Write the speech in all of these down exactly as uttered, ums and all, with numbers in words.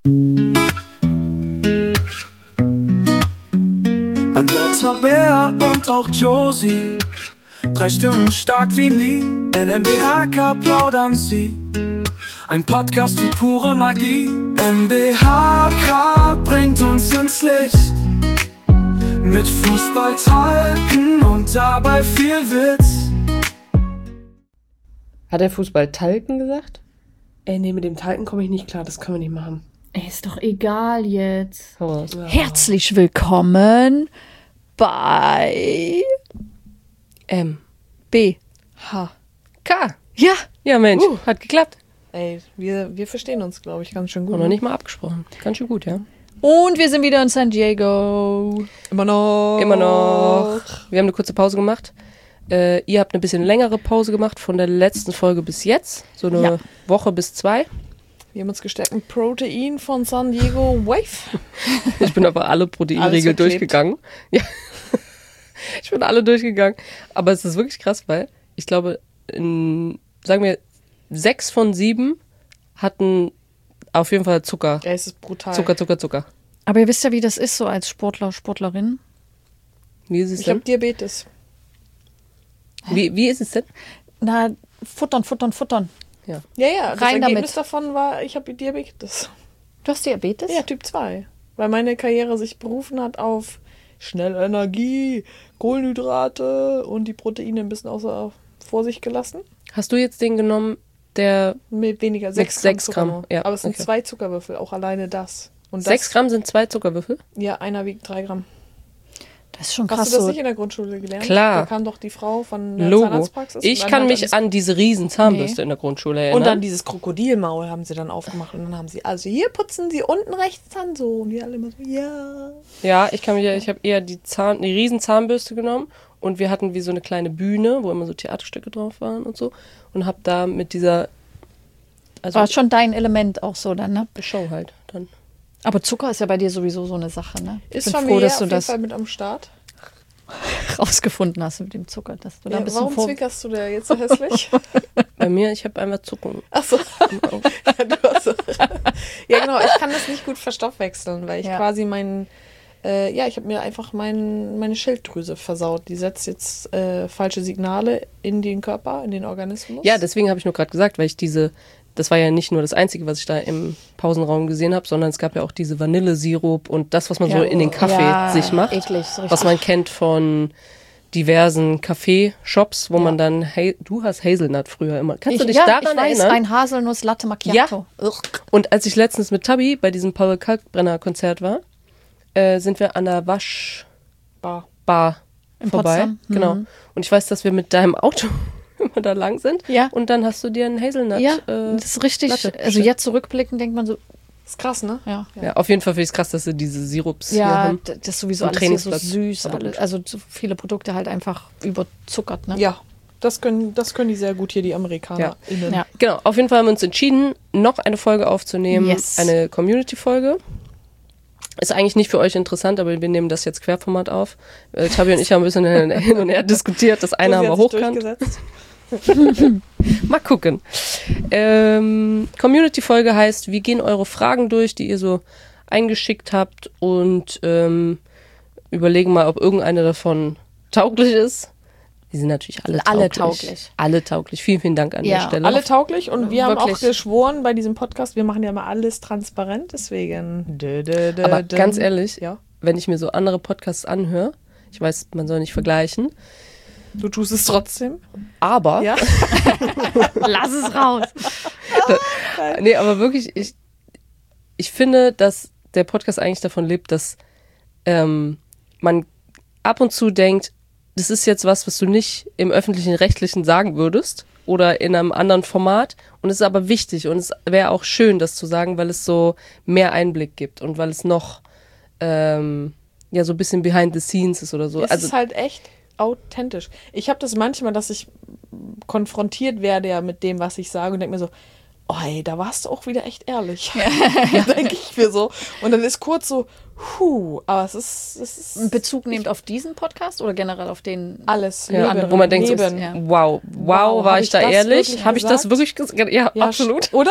Ein Bär und auch Josie, drei Stimmen stark wie nie. N M B H K plaudern sie, ein Podcast wie pure Magie. N B H K bringt uns ins Licht, mit Fußball talken und dabei viel Witz. Hat er Fußball talken gesagt? Ey, nee, mit dem Talken komme ich nicht klar, das können wir nicht machen. Ey, ist doch egal jetzt. Oh. Ja. Herzlich willkommen bei M. B. H. K. Ja. Ja, Mensch, Uh. hat geklappt. Ey, wir, wir verstehen uns, glaube ich, ganz schön gut. Und noch nicht mal abgesprochen. Ganz schön gut, ja. Und wir sind wieder in San Diego. Immer noch. Immer noch. Wir haben eine kurze Pause gemacht. Äh, ihr habt eine bisschen längere Pause gemacht von der letzten Folge bis jetzt. So eine Ja. Woche bis zwei. Wir haben uns gestärkt mit Protein von San Diego Wave. Ich bin aber alle Proteinriegel Alles verklebt. durchgegangen. Ja. Ich bin alle durchgegangen. Aber es ist wirklich krass, weil ich glaube, in, sagen wir, sechs von sieben hatten auf jeden Fall Zucker. Ja, es ist brutal. Zucker, Zucker, Zucker. Aber ihr wisst ja, wie das ist, so als Sportler, Sportlerin. Wie ist es Ich denn? habe Diabetes. Wie, wie ist es denn? Na, futtern, futtern, futtern. Ja, ja, das Rein Ergebnis damit. davon war, ich habe Diabetes. Du hast Diabetes? Ja, Typ zwei. Weil meine Karriere sich berufen hat auf schnell Energie, Kohlenhydrate und die Proteine ein bisschen außer Vorsicht gelassen. Hast du jetzt den genommen, der Mit weniger, sechs, Sechs Gramm. Gramm, Zucker nur. ja, Aber es sind okay. zwei Zuckerwürfel, auch alleine das. Und das, sechs Gramm sind zwei Zuckerwürfel? Ja, einer wiegt drei Gramm. Das ist schon krass. Hast du das so. nicht in der Grundschule gelernt? Klar. Da kam doch die Frau von der Logo. Zahnarztpraxis. und Ich dann kann hat mich alles- an diese riesen Zahnbürste in der Grundschule erinnern. Und dann dieses Krokodilmaul haben sie dann aufgemacht und dann haben sie, also hier putzen sie unten rechts dann so. Und wir alle immer so, ja. Ja, ich kann mich, ich habe eher die Zahn, die riesen Zahnbürste genommen und wir hatten wie so eine kleine Bühne, wo immer so Theaterstücke drauf waren und so und habe da mit dieser, also War schon dein Element auch so dann, ne? Show halt dann. Aber Zucker ist ja bei dir sowieso so eine Sache, ne? Ich Ist bin familiär froh, dass auf du jeden das Fall mit am Start. rausgefunden hast mit dem Zucker, dass du da Ja, ein bisschen warum vor... zwickerst du da jetzt so hässlich? Bei mir, ich habe einfach Zuckung. Achso. Ja, du hast- ja, genau. Ich kann das nicht gut verstoffwechseln, weil ich Ja. quasi meinen, äh, ja, ich habe mir einfach mein, meine Schilddrüse versaut. Die setzt jetzt äh, falsche Signale in den Körper, in den Organismus. Ja, deswegen habe ich nur gerade gesagt, weil ich diese, das war ja nicht nur das Einzige, was ich da im Pausenraum gesehen habe, sondern es gab ja auch diese Vanillesirup und das, was man so Ja, in den Kaffee ja, sich macht. eklig, so richtig. Was man kennt von diversen Kaffeeshops, wo man dann, hey, du hast Hazelnut früher immer. Kannst du dich ja, daran ich weiß, erinnern? ein Haselnuss Latte Macchiato. Ja. Und als ich letztens mit Tabi bei diesem Paul Kalkbrenner Konzert war, äh, sind wir an der Waschbar Bar. In vorbei. Potsdam? Genau. Mhm. Und ich weiß, dass wir mit deinem Auto immer da lang sind. Ja. Und dann hast du dir einen Hazelnut. Ja, äh, das ist richtig. Latte Also bestellt. jetzt zurückblickend denkt man so, Ist krass, ne? ja. Ja, auf jeden Fall finde ich es krass, dass sie diese Sirups hier Ja, haben. d- das ist sowieso Am alles hier so Trainingsplatz. süß. Aber Alle, gut. also so viele Produkte halt einfach überzuckert, ne? Ja. Das können, das können die sehr gut hier, die Amerikaner. Ja. Ja. Genau, auf jeden Fall haben wir uns entschieden, noch eine Folge aufzunehmen. Yes. Eine Community-Folge. Ist eigentlich nicht für euch interessant, aber wir nehmen das jetzt Querformat auf. Äh, Tabi und ich haben ein bisschen hin und her diskutiert. Das eine haben wir hochkant. durchgesetzt. Mal gucken. Ähm, Community-Folge heißt, wir gehen eure Fragen durch, die ihr so eingeschickt habt und ähm, überlegen mal, ob irgendeine davon tauglich ist. Die sind natürlich alle tauglich. Alle tauglich. Alle tauglich. Vielen, vielen Dank an Ja. der Stelle. Alle tauglich und wir haben Wirklich. auch geschworen bei diesem Podcast, wir machen ja mal alles transparent, deswegen. Dö, dö, dö, Aber dö. ganz ehrlich, Ja. wenn ich mir so andere Podcasts anhöre, ich weiß, man soll nicht vergleichen, Du tust es trotzdem. aber, Ja. Lass es raus. nee, aber wirklich, ich, ich finde, dass der Podcast eigentlich davon lebt, dass ähm, man ab und zu denkt, das ist jetzt was, was du nicht im öffentlichen Rechtlichen sagen würdest oder in einem anderen Format und es ist aber wichtig und es wäre auch schön, das zu sagen, weil es so mehr Einblick gibt und weil es noch ähm, ja so ein bisschen behind the scenes ist oder so. Es Also ist halt echt authentisch. Ich habe das manchmal, dass ich konfrontiert werde ja mit dem, was ich sage und denke mir so, oh ey, da warst du auch wieder echt ehrlich. Ja. Denke ich mir so. Und dann ist kurz so, huh, aber es ist, es ist Bezug nehmt auf diesen Podcast oder generell auf den? alles. ja, Leben, wo man denkt, so, Leben. ja. wow, wow, Wow, war hab ich ich da das ehrlich? wirklich Habe ich das gesagt? wirklich gesagt? Ja, Ja, absolut. st- Oder?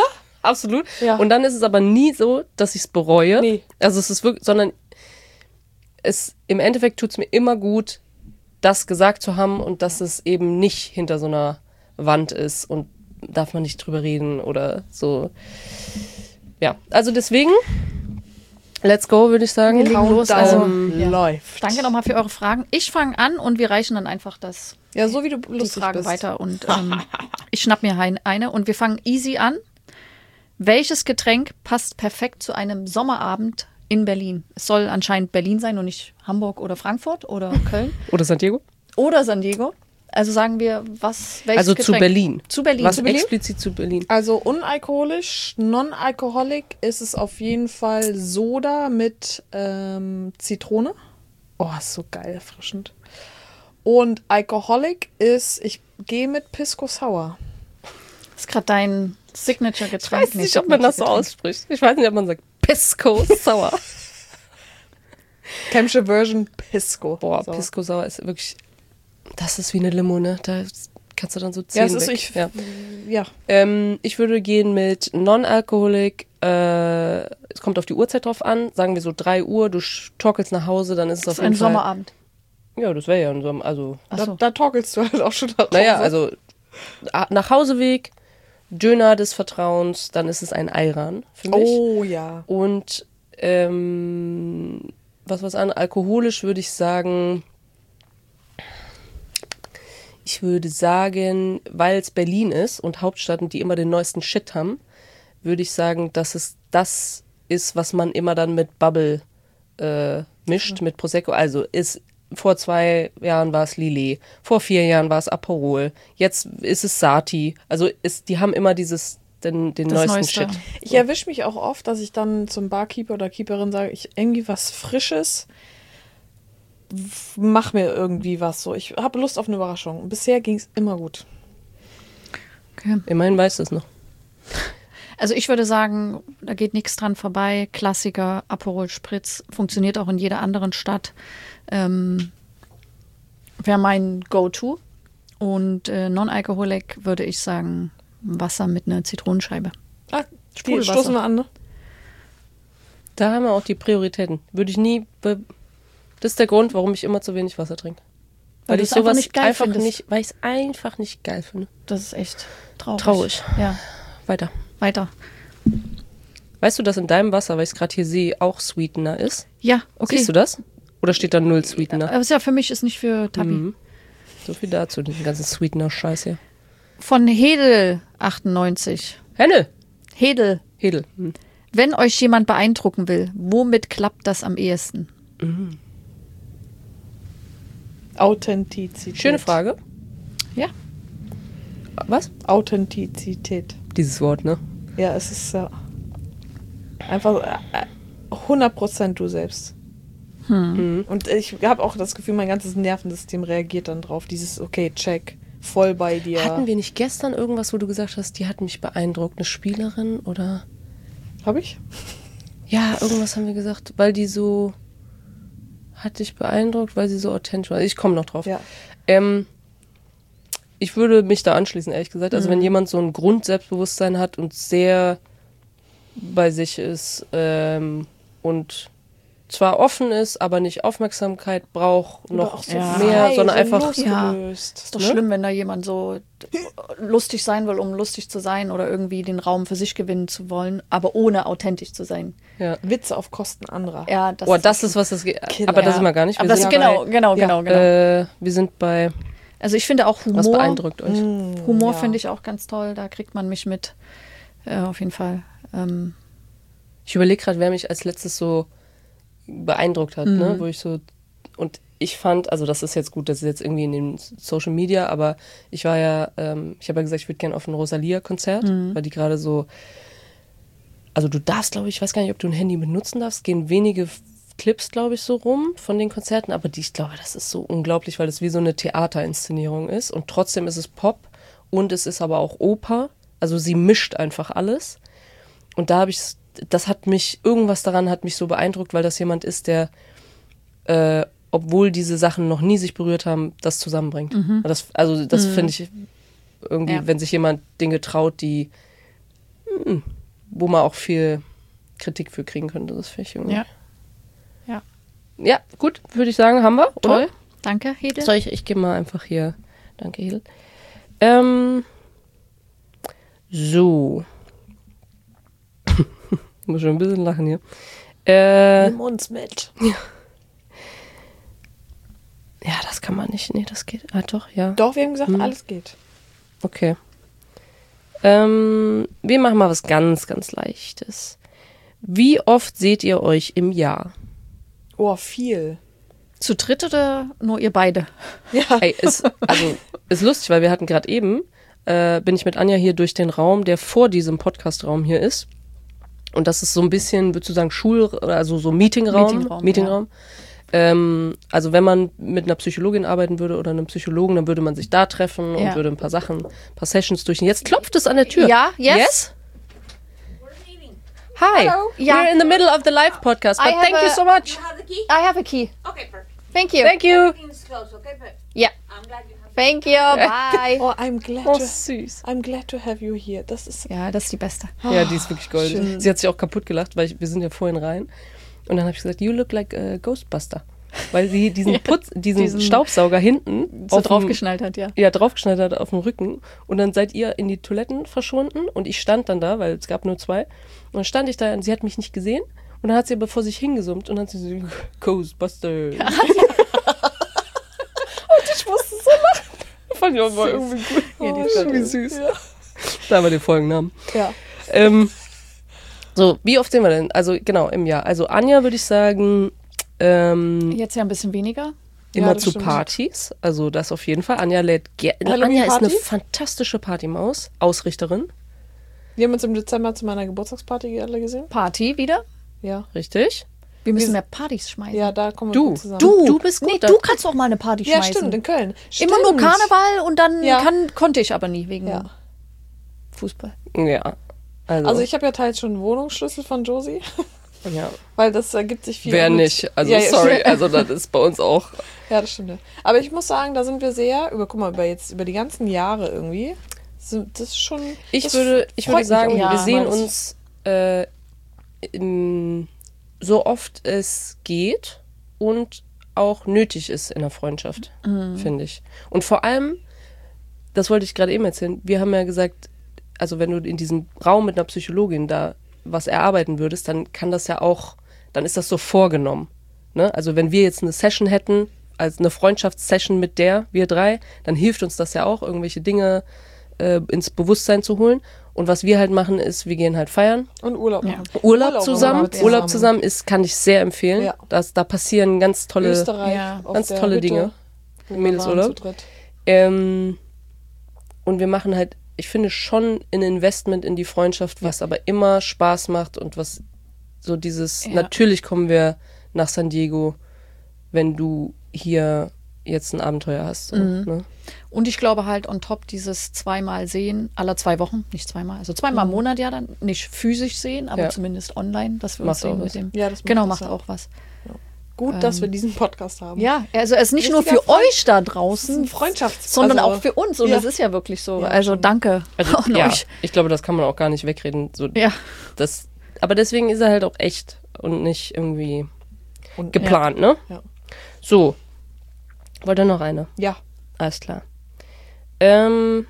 Absolut. Ja. Und dann ist es aber nie so, dass ich es bereue. Nee. Also es ist wirklich, sondern es im Endeffekt tut es mir immer gut, das gesagt zu haben und dass es eben nicht hinter so einer Wand ist und darf man nicht drüber reden oder so. Ja, also deswegen, let's go, würde ich sagen. Wir legen los. Also, Countdown ja. läuft. Danke nochmal für eure Fragen. Ich fange an und wir reichen dann einfach das, Ja, so wie du die lustig Fragen bist. weiter. Und ähm, ich schnapp mir ein, eine und wir fangen easy an. Welches Getränk passt perfekt zu einem Sommerabend in Berlin? Es soll anscheinend Berlin sein und nicht Hamburg oder Frankfurt oder Köln Oder San Diego? oder San Diego. Also sagen wir, was, welches Also Getränk? zu Berlin. Zu Berlin. Was zu Berlin? explizit zu Berlin? Also unalkoholisch, non-alcoholic ist es auf jeden Fall Soda mit ähm, Zitrone. Oh, ist so geil, erfrischend. Und alcoholic ist, ich gehe mit Pisco Sour. Das ist gerade dein Signature-Getränk. Ich weiß nicht, ob man das so ausspricht. Ich weiß nicht, ob man sagt Pisco Sour. Chemsche Version Pisco. Boah, So. Pisco Sour ist wirklich, das ist wie eine Limo, ne? Da kannst du dann so Ja, ziehen es ist, weg. ich, ja. ja. Ähm, ich würde gehen mit Non-Alcoholic. Äh, es kommt auf die Uhrzeit drauf an. Sagen wir so drei Uhr, du torkelst nach Hause, dann ist es Das auf ist jeden ein Fall... Sommerabend. Ja, das wäre ja ein Sommer. Also, Ach Da, so. da torkelst du halt auch schon nach naja, Hause. also a- nach Hauseweg, Döner des Vertrauens, dann ist es ein Ayran für mich. Oh ja. Und ähm, was was an? Alkoholisch würde ich sagen, ich würde sagen, weil es Berlin ist und Hauptstadt und die immer den neuesten Shit haben, würde ich sagen, dass es das ist, was man immer dann mit Bubble äh, mischt, mit Prosecco. Also ist vor zwei Jahren war es Lillet, vor vier Jahren war es Aperol, jetzt ist es Sati. Also ist, die haben immer dieses den, den Das neuesten Neueste. Shit. Ich erwische mich auch oft, dass ich dann zum Barkeeper oder Keeperin sage, ich irgendwie was Frisches, f- mach mir irgendwie was so. Ich habe Lust auf eine Überraschung. Bisher ging es immer gut. Okay. Immerhin weiß es noch. Also ich würde sagen, da geht nichts dran vorbei. Klassiker, Aperol Spritz, funktioniert auch in jeder anderen Stadt. Ähm, Wäre mein Go-To. Und äh, Non-Alcoholic würde ich sagen, Wasser mit einer Zitronenscheibe. Ah, die Sprudelwasser. stoßen wir an, ne? Da haben wir auch die Prioritäten. Würde ich nie. Be das ist der Grund, warum ich immer zu wenig Wasser trinke. Weil du ich es einfach sowas nicht geil einfach findest. nicht, weil ich es einfach nicht geil finde. Das ist echt traurig. Traurig. Ja, Weiter. weiter. Weißt du, dass in deinem Wasser, weil ich es gerade hier sehe, auch Sweetener ist? Ja, okay. Siehst du das? Oder steht da null Sweetener? Aber es ist ja für mich ist nicht für Tabi. Mhm. So viel dazu, den ganzen Sweetener-Scheiß hier. Von Hedel achtundneunzig. Henne! Hedel, Hedel. Hm. wenn euch jemand beeindrucken will, womit klappt das am ehesten? Authentizität. Schöne Frage. Ja. Was? Authentizität. Dieses Wort, ne? Ja, es ist ja einfach äh, hundert Prozent du selbst. Mhm. Und ich habe auch das Gefühl, mein ganzes Nervensystem reagiert dann drauf. Dieses, okay, check, voll bei dir. Hatten wir nicht gestern irgendwas, wo du gesagt hast, die hat mich beeindruckt? Eine Spielerin oder... Habe ich? Ja, irgendwas haben wir gesagt, weil die so... Hat dich beeindruckt, weil sie so authentisch war. Ich komme noch drauf. Ja. Ähm, ich würde mich da anschließen, ehrlich gesagt. Also wenn jemand so ein Grundselbstbewusstsein hat und sehr bei sich ist ähm, und zwar offen ist, aber nicht Aufmerksamkeit braucht, Oder noch auch so Ja. mehr, frei, sondern so einfach... losgelöst. Ist doch Ne? schlimm, wenn da jemand so lustig sein will, um lustig zu sein oder irgendwie den Raum für sich gewinnen zu wollen, aber ohne authentisch zu sein. Ja. Witze auf Kosten anderer. Ja, das Oh, das ist was das geht. Killer. Aber das ja. sind wir gar nicht. Wir Aber das sind genau, bei, genau, Ja. genau, genau. Äh, wir sind bei, Also ich finde auch was Humor, beeindruckt euch? Mm, Humor ja. finde ich auch ganz toll. Da kriegt man mich mit, äh, auf jeden Fall. Ähm, Ich überlege gerade, wer mich als letztes so beeindruckt hat, ne? Wo ich so, und ich fand, also das ist jetzt gut, das ist jetzt irgendwie in den Social Media, aber ich war ja, ähm, ich habe ja gesagt, ich würde gerne auf ein Rosalia-Konzert, weil die gerade so, also du darfst, glaube ich, ich weiß gar nicht, ob du ein Handy benutzen darfst, gehen wenige Clips, glaube ich, so rum von den Konzerten, aber die, ich glaube, das ist so unglaublich, weil das wie so eine Theaterinszenierung ist und trotzdem ist es Pop und es ist aber auch Oper, also sie mischt einfach alles und da habe ich, das hat mich, irgendwas daran hat mich so beeindruckt, weil das jemand ist, der, äh, obwohl diese Sachen noch nie sich berührt haben, das zusammenbringt. Und Das, also das finde ich irgendwie, Ja. wenn sich jemand Dinge traut, die, hm, wo man auch viel Kritik für kriegen könnte. Das finde ich irgendwie. Ja. Ja. Ja, gut, würde ich sagen, haben wir. Toll. Oder? Danke, Hedel. Soll ich, ich gehe mal einfach hier. Danke, Hedel. Ähm, so. Ich muss schon ein bisschen lachen hier. Äh, Nimm uns mit. ja, das kann man nicht. Nee, das geht. Ah, doch, ja. Doch, wir haben gesagt, Hm. alles geht. Okay. Ähm, wir machen mal was ganz, ganz Leichtes. Wie oft seht ihr euch im Jahr? Oh, viel. Zu dritt oder nur ihr beide? Ja. Ey, ist, also, ist lustig, weil wir hatten gerade eben, äh, bin ich mit Anja hier durch den Raum, der vor diesem Podcast-Raum hier ist. Und das ist so ein bisschen, würdest du sagen, Schul-, also so Meetingraum. Meetingraum, Meetingraum. Ähm, also wenn man mit einer Psychologin arbeiten würde oder einem Psychologen, dann würde man sich da treffen und Ja. würde ein paar Sachen, ein paar Sessions durchgehen. Jetzt klopft es an der Tür. Ja, yes. Yes? Hi. Hello. Ja. We're in the middle of the live podcast, but I have thank you a- so much. You have the key? I have a key. Okay, perfect. Thank you. Thank you. Everything's closed, okay? But Yeah. I'm glad you have Thank you. Bye. Oh, I'm glad, Oh, to, süß. I'm glad to have you here. Das ist Ja, das ist die beste. Ja, die ist wirklich goldig. schön. Sie hat sich auch kaputt gelacht, weil ich, wir sind ja vorhin rein. Und dann habe ich gesagt, you look like a Ghostbuster. Weil sie diesen Putz, diesen, diesen- Staubsauger hinten So auf dem- draufgeschnallt hat, ja. ja, draufgeschnallt hat auf dem Rücken. Und dann seid ihr in die Toiletten verschwunden und ich stand dann da, weil es gab nur zwei. Und dann stand ich da und sie hat mich nicht gesehen. Und dann hat sie aber vor sich hingesummt und dann hat sie so, Ghostbuster. und ich musste so lachen. Fand ich auch mal irgendwie gut. Ja, die Oh, ist wie süß. Da haben wir den Folgennamen. ja. Ähm, so, wie oft sehen wir denn? Also genau, im Jahr. Also Anja würde ich sagen, ähm, Jetzt ja ein bisschen weniger. immer Ja, das zu stimmt. Partys. Also das auf jeden Fall. Anja lädt gerne. Halloween Anja ist eine Partys? fantastische Partymaus, Ausrichterin. Wir haben uns im Dezember zu meiner Geburtstagsparty alle gesehen. Party wieder. Ja. Richtig? Wir müssen Wir- mehr Partys schmeißen. Ja, da kommen wir Du, gut zusammen. du, du bist gut. Nee, da- du kannst auch mal eine Party Ja, schmeißen. stimmt, in Köln. Immer nur Stimmt. Karneval und dann Ja. kann, konnte ich aber nie wegen Ja. Fußball. Ja. Also, Also ich habe ja teils schon einen Wohnungsschlüssel von Josie, ja. weil das ergibt sich viel. Wer mit- nicht? Also Ja, ja, sorry, stimmt. also das ist bei uns auch. Ja, das stimmt. Ja. Aber ich muss sagen, da sind wir sehr, über, guck mal, über jetzt, über die ganzen Jahre irgendwie, sind das ist schon. Ich das würde, ich freut würde mich sagen, auch. Ja, wir sehen weil das- uns äh, im, so oft es geht und auch nötig ist in der Freundschaft, finde ich. Und vor allem, das wollte ich gerade eben erzählen, wir haben ja gesagt, also wenn du in diesem Raum mit einer Psychologin da was erarbeiten würdest, dann kann das ja auch, dann ist das so vorgenommen. Ne? Also wenn wir jetzt eine Session hätten, als eine Freundschaftssession mit der, wir drei, dann hilft uns das ja auch, irgendwelche Dinge äh, ins Bewusstsein zu holen. Und was wir halt machen, ist, wir gehen halt feiern. Und Urlaub Ja. machen. Urlaub, Urlaub zusammen. machen wir Urlaub zusammen. zusammen ist, kann ich sehr empfehlen. Ja. Das, da passieren ganz tolle, Österreich. Ja. auf ganz der tolle Hütte, Dinge. wo wir Mädelsurlaub. waren zu dritt. Ähm, und wir machen halt, ich finde schon ein Investment in die Freundschaft, was aber immer Spaß macht und was so dieses, Ja. natürlich kommen wir nach San Diego, wenn du hier jetzt ein Abenteuer hast. So, Mhm. ne? Und ich glaube halt on top dieses zweimal sehen, aller zwei Wochen, nicht zweimal, also zweimal im Monat ja dann, nicht physisch sehen, aber Ja. zumindest online, dass wir Macht uns sehen auch mit was. dem. Ja, das macht genau, was, macht ja. auch was. Gut, dass wir diesen Podcast haben. Ja, also es ist nicht nur Richtiger für Freund- euch da Das ist ein draußen, Freundschafts-, sondern also- auch für uns. Und Ja. das ist ja wirklich so. Ja, also schon. danke Also, an ja, euch. ich glaube, das kann man auch gar nicht wegreden. So, Ja. das, aber deswegen ist er halt auch echt und nicht irgendwie Und- geplant, ne? Ja. So. Wollt ihr noch eine? Ja. Alles klar. Ähm,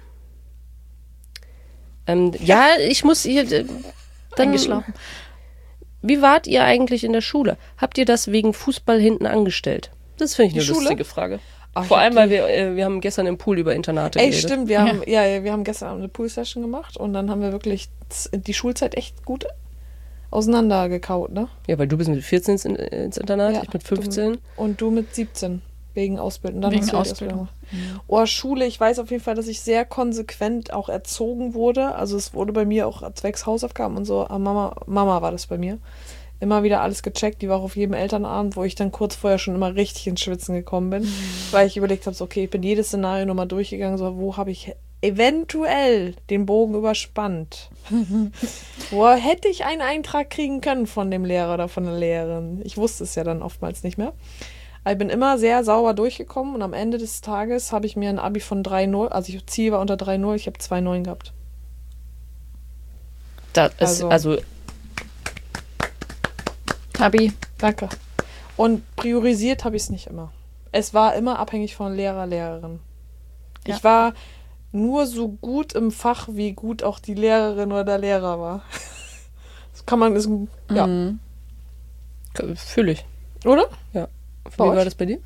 ähm, ja, ich muss hier äh, dann. Eingeschlafen. Wie wart ihr eigentlich in der Schule? Habt ihr das wegen Fußball hinten angestellt? Das finde ich Die eine Schule? lustige Frage. Ach, ich Vor hab allem, weil wir, äh, wir haben gestern im Pool über Internate Ey, geredet. stimmt, wir haben, ja. Ja, wir haben gestern Abend eine Pool-Session gemacht und dann haben wir wirklich z- die Schulzeit echt gut auseinandergekaut, ne? Ja, weil du bist mit vierzehn ins, ins Internat, Ja, ich mit fünfzehn. Und du mit siebzehn, wegen Ausbildung. Dann Wegen hast du ja die Ausbildung. Oh, Schule, ich weiß auf jeden Fall, dass ich sehr konsequent auch erzogen wurde. Also es wurde bei mir auch zwecks Hausaufgaben und so, aber Mama, Mama war das bei mir. Immer wieder alles gecheckt, die war auch auf jedem Elternabend, wo ich dann kurz vorher schon immer richtig ins Schwitzen gekommen bin, weil ich überlegt habe, so, okay, ich bin jedes Szenario nochmal durchgegangen, so, wo habe ich eventuell den Bogen überspannt? Wo hätte ich einen Eintrag kriegen können von dem Lehrer oder von der Lehrerin? Ich wusste es ja dann oftmals nicht mehr. Aber ich bin immer sehr sauber durchgekommen und am Ende des Tages habe ich mir ein Abi von drei null, also ich Ziel war unter drei null, ich habe zwei neun gehabt. Das ist, Also- also, Tabi. Danke. Und priorisiert habe ich es nicht immer. Es war immer abhängig von Lehrer, Lehrerin. Ja. Ich war nur so gut im Fach, wie gut auch die Lehrerin oder der Lehrer war. Das kann man, ist, ein- ja, Mhm. fühle ich. oder? Ja. Wie Bei war euch? das bei dir?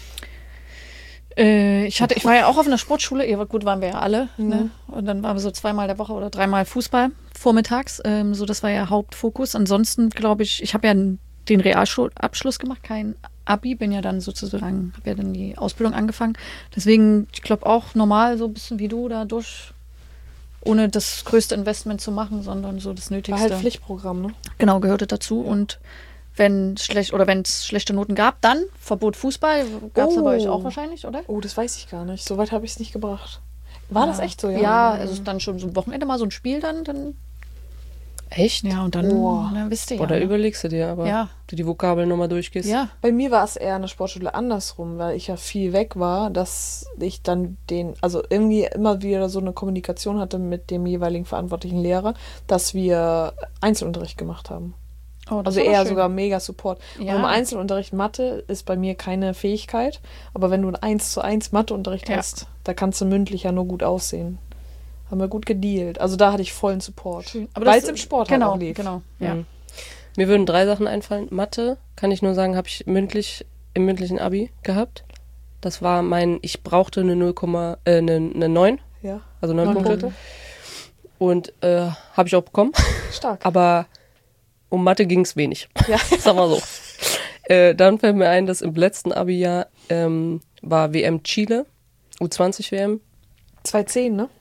Äh, ich hatte, ich war ja auch auf einer Sportschule, ja, gut, waren wir ja alle, Mhm. ne? Und dann waren wir so zweimal der Woche oder dreimal Fußball vormittags, ähm, so das war ja Hauptfokus. Ansonsten glaube ich, ich habe ja den Realschulabschluss gemacht, kein Abi, bin ja dann sozusagen, habe ja dann die Ausbildung angefangen. Deswegen, ich glaube auch normal so ein bisschen wie du da durch, ohne das größte Investment zu machen, sondern so das War Nötigste. halt Pflichtprogramm, ne? Genau, gehörte dazu. Und wenn schlecht oder wenn es schlechte Noten gab, dann Verbot Fußball. Gab es Oh. bei euch auch wahrscheinlich, oder? Oh, das weiß ich gar nicht. So weit habe ich es nicht gebracht. War das echt so, ja? Ja, also dann schon so ein Wochenende mal so ein Spiel dann, dann Echt? ja, und dann, Oh. dann wisst ihr ja. Oder ne? überlegst du dir, aber Ja. du die Vokabeln nochmal durchgehst. Ja, Bei mir war es eher an der Sportschule andersrum, weil ich ja viel weg war, dass ich dann den, also irgendwie immer wieder so eine Kommunikation hatte mit dem jeweiligen verantwortlichen Lehrer, dass wir Einzelunterricht gemacht haben. oh, das Also ist aber eher schön. sogar mega Support. Ja. Und im Einzelunterricht Mathe ist bei mir keine Fähigkeit, aber wenn du ein eins zu eins Matheunterricht Ja. hast, da kannst du mündlich ja nur gut aussehen. Haben wir gut gedealt. Also da hatte ich vollen Support. Aber Weil das- es im Sport genau, halt auch lief. Genau, ja. Mhm. Mir würden drei Sachen einfallen. Mathe, kann ich nur sagen, habe ich mündlich im mündlichen Abi gehabt. Das war mein, ich brauchte eine null, äh, eine, eine neun, Ja, also neun Neun Punkte. Punkte. Und äh, habe ich auch bekommen. stark. Aber um Mathe ging es wenig. Ja. Sag mal so. Äh, dann fällt mir ein, dass im letzten Abi-Jahr ähm, war W M Chile, U zwanzig W M. zwei zehn, ne?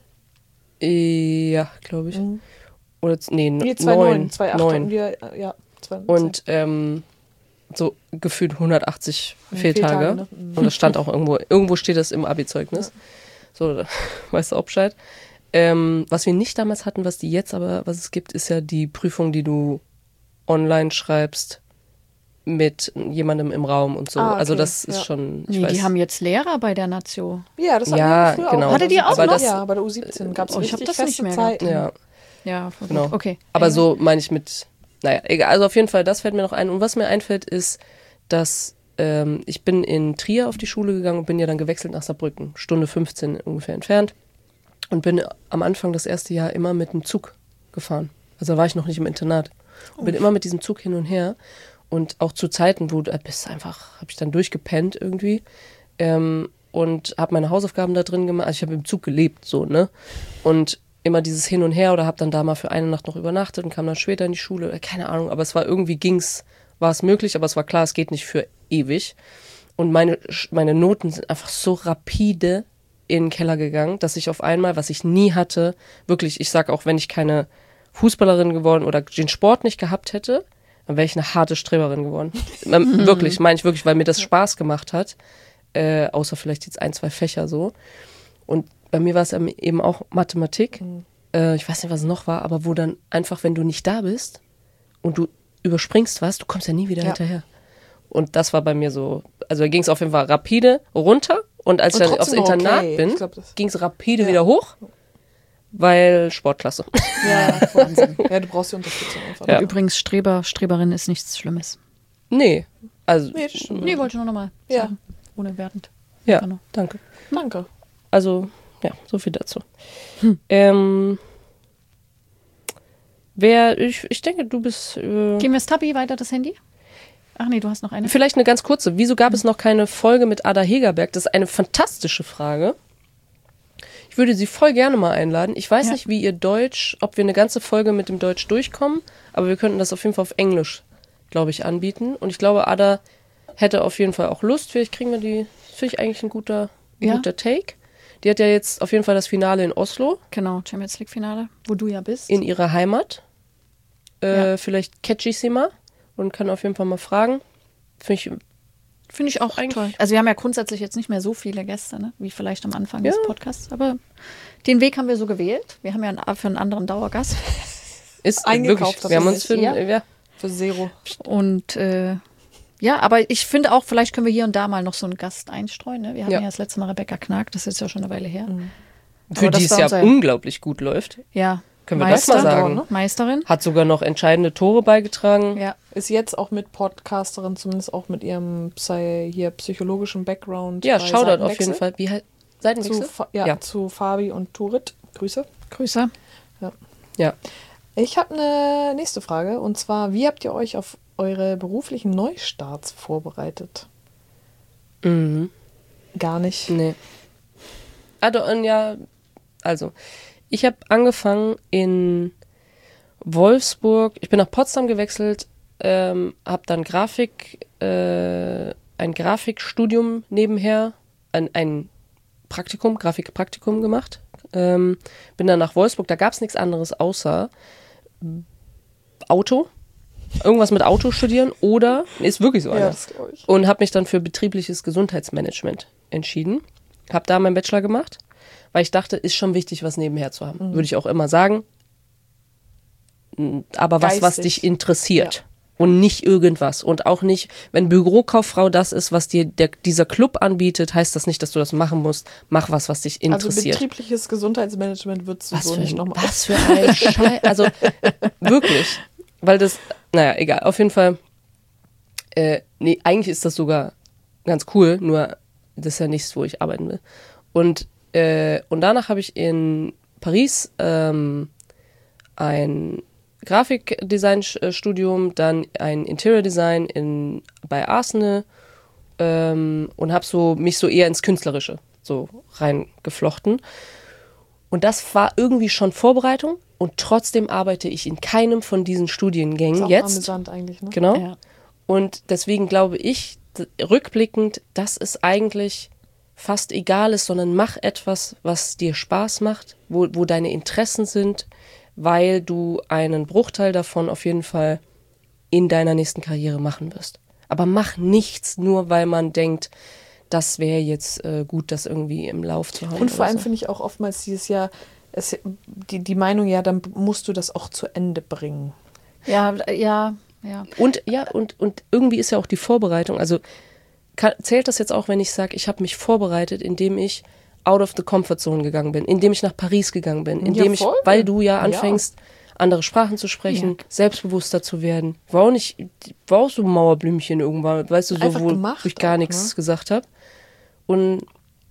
Äh, Ja, glaube ich. Mhm. Oder, z- nee, Wir zwei neun. neun, zwei acht neun. und wir, äh, ja, zwei Und ähm, so gefühlt hundertachtzig Fehltage. Fehltage, ne? Mhm. Und das stand auch irgendwo, irgendwo steht das im Abi-Zeugnis. So, da weißt du auch Bescheid. Ähm, was wir nicht damals hatten, was die jetzt aber, was es gibt, ist ja die Prüfung, die du online schreibst mit jemandem im Raum und so. Ah, okay, Also das ist ja. schon, ich Nee, weiß, die haben jetzt Lehrer bei der Nazio. Ja, das hatten Ja, wir früher genau. auch. Hattet ihr auch Aber noch? das- Ja, bei der U siebzehn gab es Oh, ich hab richtig das feste nicht mehr Zeiten. ja, Ja, voll genau. gut. Okay. Aber Ja. so meine ich mit, naja, egal. Also auf jeden Fall, das fällt mir noch ein. Und was mir einfällt, ist, dass ähm, ich bin in Trier auf die Schule gegangen und bin ja dann gewechselt nach Saarbrücken, Stunde fünfzehn ungefähr entfernt. Und bin am Anfang das erste Jahr immer mit dem Zug gefahren. Also da war ich noch nicht im Internat. Und bin immer mit diesem Zug hin und her. Und auch zu Zeiten, wo du bist einfach, habe ich dann durchgepennt irgendwie. Ähm, und habe meine Hausaufgaben da drin gemacht. Also ich habe im Zug gelebt, so, ne? Und immer dieses Hin und Her oder habe dann da mal für eine Nacht noch übernachtet und kam dann später in die Schule. Keine Ahnung, aber es war irgendwie, ging's, war es möglich, aber es war klar, es geht nicht für ewig. Und meine, meine Noten sind einfach so rapide in den Keller gegangen, dass ich auf einmal, was ich nie hatte, wirklich, ich sag auch, wenn ich keine Fußballerin geworden oder den Sport nicht gehabt hätte, dann wäre ich eine harte Streberin geworden. Ähm, wirklich, meine ich wirklich, weil mir das Spaß gemacht hat. Äh, außer vielleicht jetzt ein, zwei Fächer so. Und bei mir war es eben auch Mathematik. Mhm. Äh, ich weiß nicht, was es noch war, aber wo dann einfach, wenn du nicht da bist und du überspringst was, du kommst ja nie wieder Ja. hinterher. Und das war bei mir so, also da ging es auf jeden Fall rapide runter. Und als Und ich dann aufs trotzdem noch Internat okay. bin, Ich glaub, das- ging es rapide Ja. wieder hoch, weil Sportklasse. Ja, Wahnsinn. Ja, du brauchst die Unterstützung einfach. Ja. Übrigens, Streber, Streberin ist nichts Schlimmes. Nee, also, Nee, das stimmt. Nee, wollte ich nur nochmal Ja. sagen. Ohne wertend. ja, Genau. danke. Danke. Also, ja, so viel dazu. Ähm, wer, ich, ich denke, du bist äh, Gehen wir das Tabi weiter, das Handy? Ach nee, du hast noch eine. vielleicht eine ganz kurze. Wieso gab es noch keine Folge mit Ada Hegerberg? Das ist eine fantastische Frage. Ich würde sie voll gerne mal einladen. Ich weiß Ja. nicht, wie ihr Deutsch, ob wir eine ganze Folge mit dem Deutsch durchkommen, aber wir könnten das auf jeden Fall auf Englisch, glaube ich, anbieten. Und ich glaube, Ada hätte auf jeden Fall auch Lust. Vielleicht kriegen wir die, das finde ich eigentlich ein guter, ein Ja. guter Take. Die hat ja jetzt auf jeden Fall das Finale in Oslo, Genau, Champions League Finale, wo du ja bist. in ihrer Heimat. Äh, Ja. Vielleicht catch ich sie mal und kann auf jeden Fall mal fragen. Finde ich, Finde ich auch Eigentlich- toll. Also wir haben ja grundsätzlich jetzt nicht mehr so viele Gäste, ne? wie vielleicht am Anfang Ja. des Podcasts. Aber den Weg haben wir so gewählt. Wir haben ja einen, für einen anderen Dauergast. ist Eingekauft wirklich, hast wir du haben uns für, nicht, ja. ja, Für Zero. Und äh, ja, aber ich finde auch, vielleicht können wir hier und da mal noch so einen Gast einstreuen. Ne? Wir hatten Ja. ja. das letzte Mal Rebecca Knack, das ist jetzt ja schon eine Weile her. für Aber das die es war ja unser- unglaublich gut läuft. Ja, Können wir Meister, das mal sagen? ne? Meisterin. Hat sogar noch entscheidende Tore beigetragen. Ja. Ist jetzt auch mit Podcasterin, zumindest auch mit ihrem Psy- hier psychologischen Background. Ja, bei Shoutout auf Seitenwechsel. jeden Fall. Wie halt Zu, Seitenwechsel? Fa- ja, Ja. zu Fabi und Turit. Grüße. Grüße. Ja. Ich habe eine nächste Frage und zwar, wie habt ihr euch auf eure beruflichen Neustarts vorbereitet? Mhm. Gar nicht. Nee. Ah, doch, und ja, also, ich habe angefangen in Wolfsburg, ich bin nach Potsdam gewechselt, ähm, habe dann Grafik, äh, ein Grafikstudium nebenher, ein, ein Praktikum, Grafikpraktikum gemacht. Ähm, bin dann nach Wolfsburg, da gab es nichts anderes außer Auto, irgendwas mit Auto studieren oder, ist wirklich so Ja, einer. das glaube ich. Und habe mich dann für betriebliches Gesundheitsmanagement entschieden. Habe da meinen Bachelor gemacht, weil ich dachte, ist schon wichtig, was nebenher zu haben. Mhm. Würde ich auch immer sagen. Aber was, was Geistig. dich interessiert. Und nicht irgendwas. Und auch nicht, wenn Bürokauffrau das ist, was dir der, dieser Club anbietet, heißt das nicht, dass du das machen musst. Mach was, was dich Also interessiert. betriebliches Gesundheitsmanagement würdest du was, so für nicht ein, nochmal. was für ein Scheiß. Also wirklich. Weil das, naja, egal. Auf jeden Fall, äh, nee, eigentlich ist das sogar ganz cool, nur das ist ja nichts, wo ich arbeiten will. Und, äh, und danach habe ich in Paris ähm, ein Grafikdesign-Studium, dann ein Interior Design in, bei Arsenal ähm, und habe so, mich so eher ins Künstlerische so reingeflochten. Und das war irgendwie schon Vorbereitung und trotzdem arbeite ich in keinem von diesen Studiengängen Ist auch jetzt. amüsant eigentlich, ne? Genau. Ja. Und deswegen glaube ich, d- rückblickend, dass es eigentlich fast egal ist, sondern mach etwas, was dir Spaß macht, wo, wo deine Interessen sind, weil du einen Bruchteil davon auf jeden Fall in deiner nächsten Karriere machen wirst. Aber mach nichts nur, weil man denkt, das wäre jetzt äh, gut, das irgendwie im Lauf zu haben. Und vor oder allem so. finde ich auch oftmals dieses Jahr, es, die, die Meinung, ja, dann musst du das auch zu Ende bringen. Ja, ja, ja. Und ja, und, und irgendwie ist ja auch die Vorbereitung, also kann, zählt das jetzt auch, wenn ich sage, ich habe mich vorbereitet, indem ich out of the comfort zone gegangen bin, indem ich nach Paris gegangen bin, indem ich, voll. weil du ja Ja. anfängst, andere Sprachen zu sprechen, Ja. selbstbewusster zu werden. War auch nicht, war auch so ein Mauerblümchen irgendwann, weißt du, so, Einfach wo, gemacht wo ich gar auch, nichts ne? gesagt habe. Und,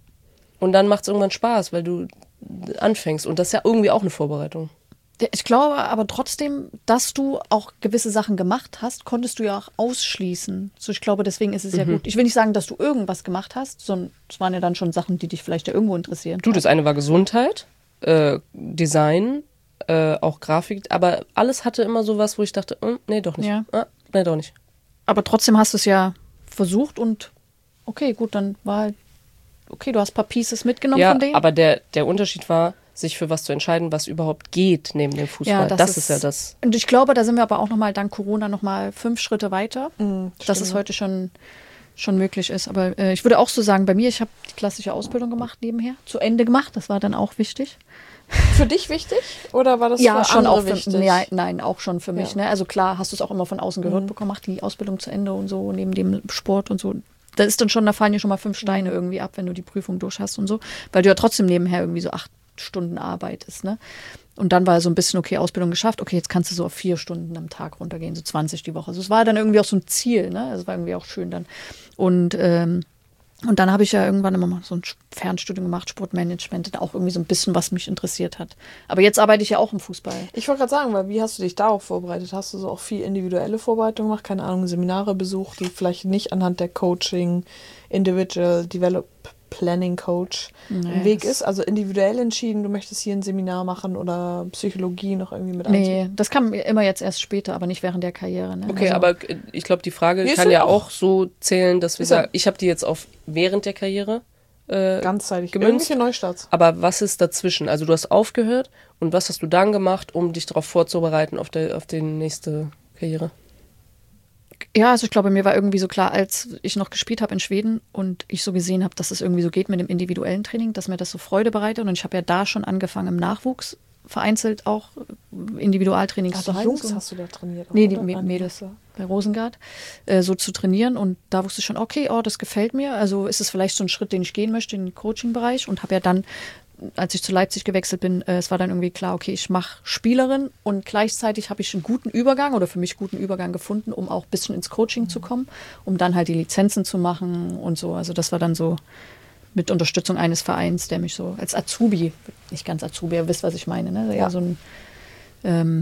und dann macht es irgendwann Spaß, weil du anfängst. Und das ist ja irgendwie auch eine Vorbereitung. Ich glaube aber trotzdem, dass du auch gewisse Sachen gemacht hast, konntest du ja auch ausschließen. So, ich glaube, deswegen ist es ja gut. Ich will nicht sagen, dass du irgendwas gemacht hast, sondern es waren ja dann schon Sachen, die dich vielleicht ja irgendwo interessieren. Du, das eine war Gesundheit, äh, Design, äh, auch Grafik, aber alles hatte immer sowas, wo ich dachte, hm, nee, doch nicht. Ja. Ah, nee, doch nicht. Aber trotzdem hast du es ja versucht und okay, gut, dann war halt, okay, du hast ein paar Pieces mitgenommen Ja, von denen. aber der, der Unterschied war, sich für was zu entscheiden, was überhaupt geht neben dem Fußball. das, ist, ja das. Und ich glaube, da sind wir aber auch nochmal dank Corona nochmal fünf Schritte weiter, Mhm, dass stimmt. es heute schon, schon möglich ist. Aber äh, ich würde auch so sagen, bei mir, ich habe die klassische Ausbildung gemacht nebenher, zu Ende gemacht, das war dann auch wichtig. Für dich wichtig? Oder war das ja, für schon andere auch für wichtig? ja, nein, auch schon für mich. Ja. Ne? Also klar, hast du es auch immer von außen gehört Mhm. bekommen, mach die Ausbildung zu Ende und so, neben dem Sport und so. Da ist dann schon, da fallen dir schon mal fünf Steine irgendwie ab, wenn du die Prüfung durch hast und so, weil du ja trotzdem nebenher irgendwie so acht Stunden arbeitest, ne? Und dann war so ein bisschen, okay, Ausbildung geschafft, okay, jetzt kannst du so auf vier Stunden am Tag runtergehen, so zwanzig die Woche. Also es war dann irgendwie auch so ein Ziel, ne? Es war irgendwie auch schön dann. Und ähm, Und dann habe ich ja irgendwann immer mal so ein Fernstudium gemacht, Sportmanagement, auch irgendwie so ein bisschen, was mich interessiert hat. Aber jetzt arbeite ich ja auch im Fußball. Ich wollte gerade sagen, weil wie hast du dich darauf vorbereitet? Hast du so auch viel individuelle Vorbereitung gemacht? Keine Ahnung, Seminare besucht, die vielleicht nicht anhand der Coaching, Individual Develop Planning Coach Nee, ein Weg das- ist? Also individuell entschieden, du möchtest hier ein Seminar machen oder Psychologie noch irgendwie mit Nee, das kam immer jetzt erst später, aber nicht während der Karriere. Ne? Okay, Also- aber äh, ich glaube, die Frage Ist kann ja ja auch- auch so zählen, dass wir Ist ja- sagen, ich habe die jetzt auf während der Karriere, äh, ganzzeitig. gemünzt. Irgendwelche Neustarts. aber was ist dazwischen? Also du hast aufgehört und was hast du dann gemacht, um dich darauf vorzubereiten auf, der, auf die nächste Karriere? Ja, also ich glaube, mir war irgendwie so klar, als ich noch gespielt habe in Schweden und ich so gesehen habe, dass es irgendwie so geht mit dem individuellen Training, dass mir das so Freude bereitet. Und ich habe ja da schon angefangen im Nachwuchs vereinzelt auch Individualtrainings Ach, zu die halten. Jungs so. hast du da trainiert? Nee, die oder? Mä- Ah, Mädels. Klasse. Bei Rosengard, äh, so zu trainieren. Und da wusste ich schon, okay, oh, das gefällt mir. Also ist es vielleicht so ein Schritt, den ich gehen möchte in den Coaching-Bereich. Und habe ja dann als ich zu Leipzig gewechselt bin, äh, es war dann irgendwie klar, okay, ich mache Spielerin und gleichzeitig habe ich einen guten Übergang oder für mich guten Übergang gefunden, um auch ein bisschen ins Coaching mhm. zu kommen, um dann halt die Lizenzen zu machen und so. Also das war dann so mit Unterstützung eines Vereins, der mich so als Azubi, nicht ganz Azubi, ihr wisst, was ich meine, ne? Ja, so ein ähm,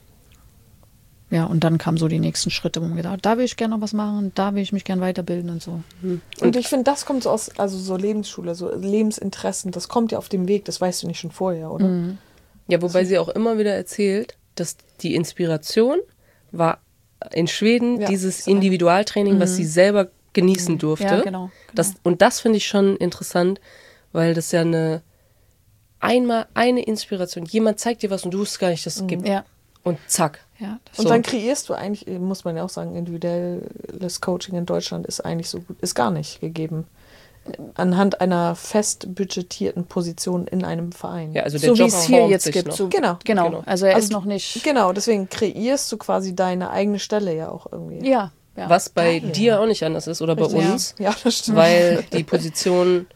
ja, und dann kamen so die nächsten Schritte, wo man gedacht hat, da will ich gerne noch was machen, da will ich mich gerne weiterbilden und so. Und, und ich finde, das kommt so aus, also so Lebensschule, so Lebensinteressen, das kommt ja auf dem Weg, das weißt du nicht schon vorher, oder? Mhm. Ja, wobei sie auch immer wieder erzählt, dass die Inspiration war in Schweden ja, dieses Individualtraining, mhm. was sie selber genießen durfte. Ja, genau. genau. Das, und das finde ich schon interessant, weil das ja eine einmal eine Inspiration, jemand zeigt dir was und du wusstest gar nicht, dass es mhm. gibt. Ja. Und zack. Ja, und so. Dann kreierst du eigentlich, muss man ja auch sagen, individuelles Coaching in Deutschland ist eigentlich so gut, ist gar nicht gegeben. Anhand einer fest budgetierten Position in einem Verein. Ja, also der so Job wie es hier jetzt gibt. So, genau. genau. Genau. Also er also, ist noch nicht. Genau, deswegen kreierst du quasi deine eigene Stelle ja auch irgendwie. Ja. ja. Was bei Geil. dir auch nicht anders ist oder bei Richtig. uns. Ja, das stimmt. Weil die Position,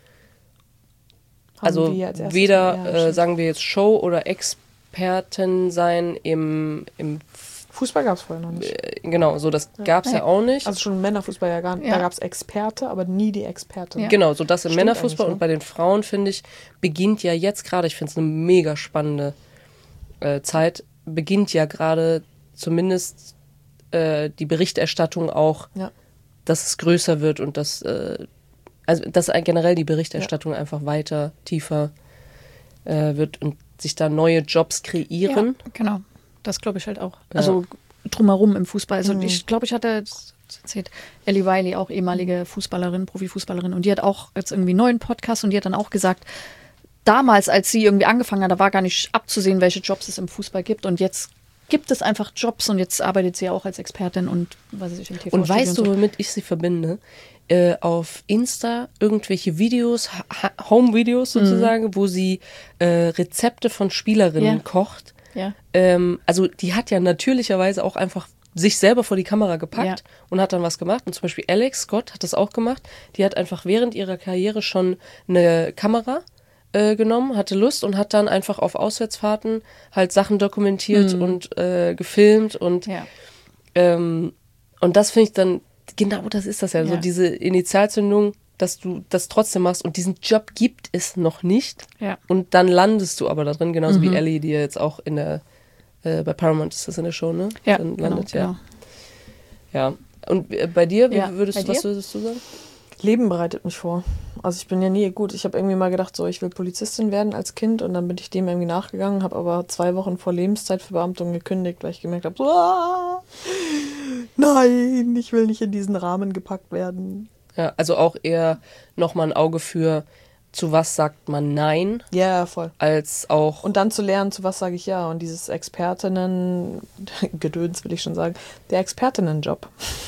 also weder, ja, äh, sagen wir jetzt Show oder Experten sein im, im Fußball gab es vorher noch nicht. Äh, genau, so das gab es ja. ja auch nicht. Also schon Männerfußball ja gar nicht. Ja. Da gab es Experte, aber nie die Expertin. Ja. Genau, so das im Stimmt Männerfußball ne? und bei den Frauen, finde ich, beginnt ja jetzt gerade, ich finde es eine mega spannende äh, Zeit, beginnt ja gerade zumindest äh, die Berichterstattung auch, ja. dass es größer wird und dass, äh, also dass generell die Berichterstattung ja. einfach weiter, tiefer äh, wird und sich da neue Jobs kreieren. Ja, genau. Das glaube ich halt auch. Also ja. drumherum im Fußball. Also mhm. ich glaube, ich hatte erzählt, Ellie Wiley, auch ehemalige Fußballerin, Profifußballerin, und die hat auch jetzt irgendwie einen neuen Podcast und die hat dann auch gesagt, damals, als sie irgendwie angefangen hat, da war gar nicht abzusehen, welche Jobs es im Fußball gibt, und jetzt gibt es einfach Jobs und jetzt arbeitet sie ja auch als Expertin und was weiß ich, im T V. Und weißt du, so. womit ich sie verbinde? Äh, auf Insta irgendwelche Videos, ha- Home-Videos sozusagen, mhm. wo sie äh, Rezepte von Spielerinnen ja. kocht. Ja. Ähm, also die hat ja natürlicherweise auch einfach sich selber vor die Kamera gepackt ja. und hat dann was gemacht. Und zum Beispiel Alex Scott hat das auch gemacht. Die hat einfach während ihrer Karriere schon eine Kamera äh, genommen, hatte Lust und hat dann einfach auf Auswärtsfahrten halt Sachen dokumentiert mhm. und äh, gefilmt. Und, ja. ähm, und das finde ich dann, genau das ist das ja, ja. so diese Initialzündung, dass du das trotzdem machst, und diesen Job gibt es noch nicht. Ja. Und dann landest du aber da drin, genauso mhm. wie Ellie, die ja jetzt auch in der, äh, bei Paramount ist das in der Show, ne? Ja, dann landet, genau, ja. Ja. Und äh, bei dir, ja. würdest bei du, was dir? würdest du sagen? Leben bereitet mich vor. Also ich bin ja nie gut. Ich habe irgendwie mal gedacht, so ich will Polizistin werden als Kind, und dann bin ich dem irgendwie nachgegangen, habe aber zwei Wochen vor Lebenszeitverbeamtung gekündigt, weil ich gemerkt habe, so, ah, nein, ich will nicht in diesen Rahmen gepackt werden. Ja, also auch eher nochmal ein Auge für, zu was sagt man Nein, Ja, voll. als auch... Und dann zu lernen, zu was sage ich Ja. Und dieses Expertinnen, Gedöns will ich schon sagen, der Expertinnenjob,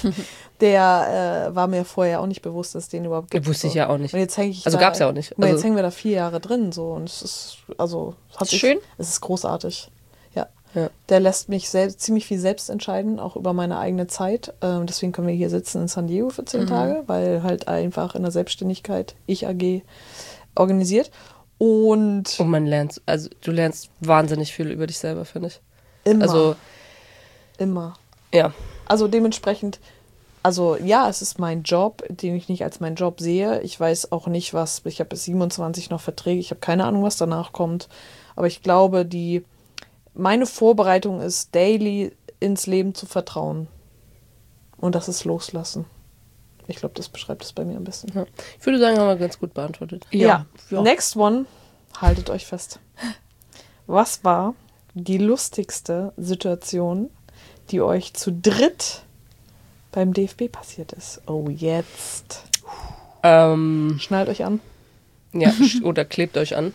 der äh, war mir vorher auch nicht bewusst, dass es den überhaupt gibt. Wusste ich so. ja auch nicht. Und jetzt hänge ich Also da, gab's ja auch nicht. Und Also, jetzt hängen wir da vier Jahre drin, so, und es ist, also, hat Ist sich, schön? Es ist großartig. Ja. Ja. Der lässt mich selbst, ziemlich viel selbst entscheiden, auch über meine eigene Zeit. Ähm, deswegen können wir hier sitzen in San Diego für zehn Mhm. Tage, weil halt einfach in der Selbstständigkeit ich A G organisiert. Und und man lernt, also du lernst wahnsinnig viel über dich selber, finde ich. immer, Also, immer. ja. Also dementsprechend, also ja, es ist mein Job, den ich nicht als meinen Job sehe. Ich weiß auch nicht, was, ich habe bis siebenundzwanzig noch Verträge, ich habe keine Ahnung, was danach kommt. Aber ich glaube, die, meine Vorbereitung ist, daily ins Leben zu vertrauen. Und das ist loslassen. Ich glaube, das beschreibt es bei mir ein bisschen. Ja. Ich würde sagen, haben wir ganz gut beantwortet. Ja. Ja. Next one, haltet euch fest. Was war die lustigste Situation, die euch zu dritt beim D F B passiert ist? Oh, jetzt. Ähm, Schnallt euch an. ja, sch- oder klebt euch an.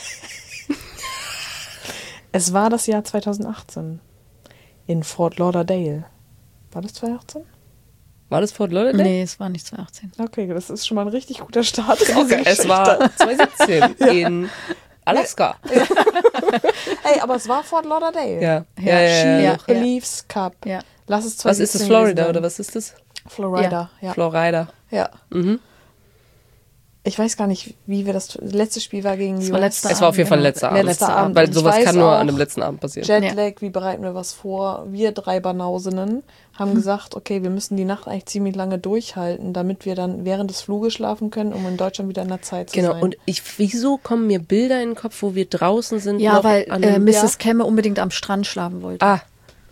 Es war das Jahr zweitausendachtzehn in Fort Lauderdale. War das zweitausendachtzehn? War das Fort Lauderdale? Nee, es war nicht zwanzig achtzehn. Okay, das ist schon mal ein richtig guter Start. Es war zwanzig siebzehn in Alaska. Ey, aber es war Fort Lauderdale. Ja, ja, Ja, ja. ja, Ski ja. ja. Beliefs Cup. Ja. Lass es Was ist das, zweitausendsiebzehn Florida gewesen oder sein. was ist das? Florida, ja. Florida. ja. Mhm. Ich weiß gar nicht, wie wir das. Das letzte Spiel war gegen die Das war U S. letzter Es war auf jeden Fall Abend, letzter genau. Abend. Letzter Abend. Weil Und sowas ich kann weiß nur auch, an dem letzten Abend passieren. Jetlag, wie bereiten wir was vor? Wir drei Banausinnen haben gesagt, okay, wir müssen die Nacht eigentlich ziemlich lange durchhalten, damit wir dann während des Fluges schlafen können, um in Deutschland wieder in der Zeit zu Genau, sein. und ich, wieso kommen mir Bilder in den Kopf, wo wir draußen sind? Ja, noch weil an äh, einem- Misses Ja. Kemme unbedingt am Strand schlafen wollte. Ah,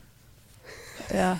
Ja.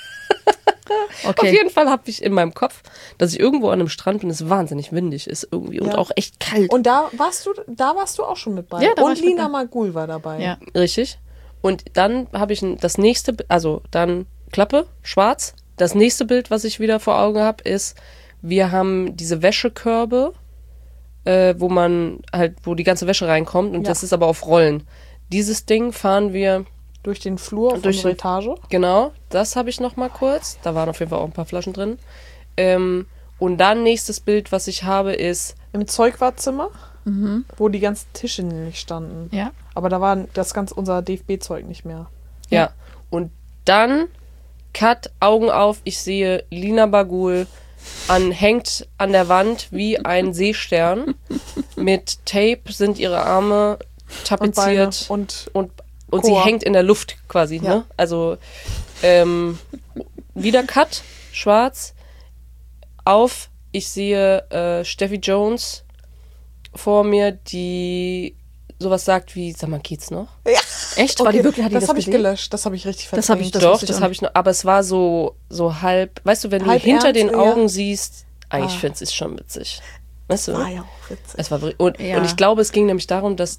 auf Okay. jeden Fall habe ich in meinem Kopf, dass ich irgendwo an einem Strand bin, es wahnsinnig windig ist irgendwie und Ja. auch echt kalt. Und da warst du, da warst du auch schon mit bei. Ja, da war und ich mit Lina bei. Magul war dabei. Ja. Richtig. Und dann habe ich ein, das nächste, Bi- also dann Klappe, schwarz. Das nächste Bild, was ich wieder vor Augen habe, ist, wir haben diese Wäschekörbe, äh, wo man halt, wo die ganze Wäsche reinkommt und Ja. das ist aber auf Rollen. Dieses Ding fahren wir, Durch den Flur von Durch unserer den- Etage. genau, das habe ich noch mal kurz. Da waren auf jeden Fall auch ein paar Flaschen drin. Ähm, und dann nächstes Bild, was ich habe, ist, Im Zeugwartzimmer, wo die ganzen Tische nämlich standen. Ja. Aber da war das ganze unser D F B-Zeug nicht mehr. ja. Und dann, Cut, Augen auf, ich sehe Lina Bagul an, hängt an der Wand wie ein Seestern. Mit Tape sind ihre Arme Und Beine tapeziert. und Und, und sie Chor. hängt in der Luft quasi, Ja. ne? Also ähm, wieder Cut, schwarz, auf, ich sehe äh, Steffi Jones vor mir, die sowas sagt wie, sag mal, geht's noch? Echt? War die wirklich, hat die das das habe ich gesehen? gelöscht, das habe ich richtig Das verdrängt. hab ich- Das Doch, wusste ich das auch habe ich noch, aber es war so, so halb, weißt du, wenn Halb du hinter ernst, den ja. Augen siehst, eigentlich Ah. finde ich es schon witzig. Weißt du? war ja auch witzig. Es war br- und, Ja. und ich glaube, es ging nämlich darum, dass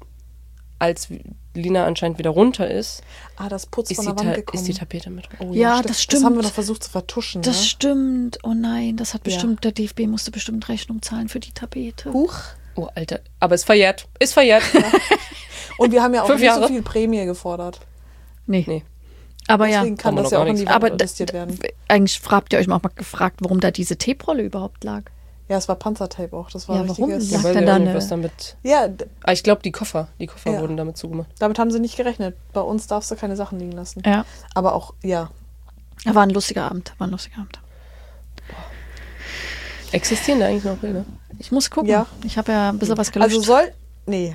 als Lina anscheinend wieder runter ist, Ah, das Putz ist von die, der Wand Ta- gekommen. ist die Tapete mit. Oh, Ja, das Das haben wir stimmt. noch versucht zu vertuschen. Das ne? stimmt. Oh nein, das hat Ja. bestimmt, der D F B musste bestimmt Rechnung zahlen für die Tapete. Huch. Oh, Alter. Aber es verjährt. Ist verjährt. Und wir haben ja auch Fünf nicht so Jahre. viel Prämie gefordert. Nee. Nee. Aber ja, Deswegen kann Haben wir das noch ja auch gar in die nichts. Wand aber da, investiert werden. eigentlich habt ihr euch auch mal gefragt, warum da diese Tape-Rolle überhaupt lag. Ja, es war Panzertape auch. Das war Ja, ein warum? richtiges. Ja. Ich Lag weiß denn ja da auch nicht, eine- was damit. Ja, d- Ah, ich glaube, die Koffer. Die Koffer Ja. wurden damit zugemacht. damit haben sie nicht gerechnet. Bei uns darfst du keine Sachen liegen lassen. Ja. Aber auch, ja. War ein lustiger Abend. War ein lustiger Abend. Existieren da eigentlich noch Bilder? Ich muss gucken. Ja. Ich habe ja ein bisschen was gelöscht. Also soll. Nee.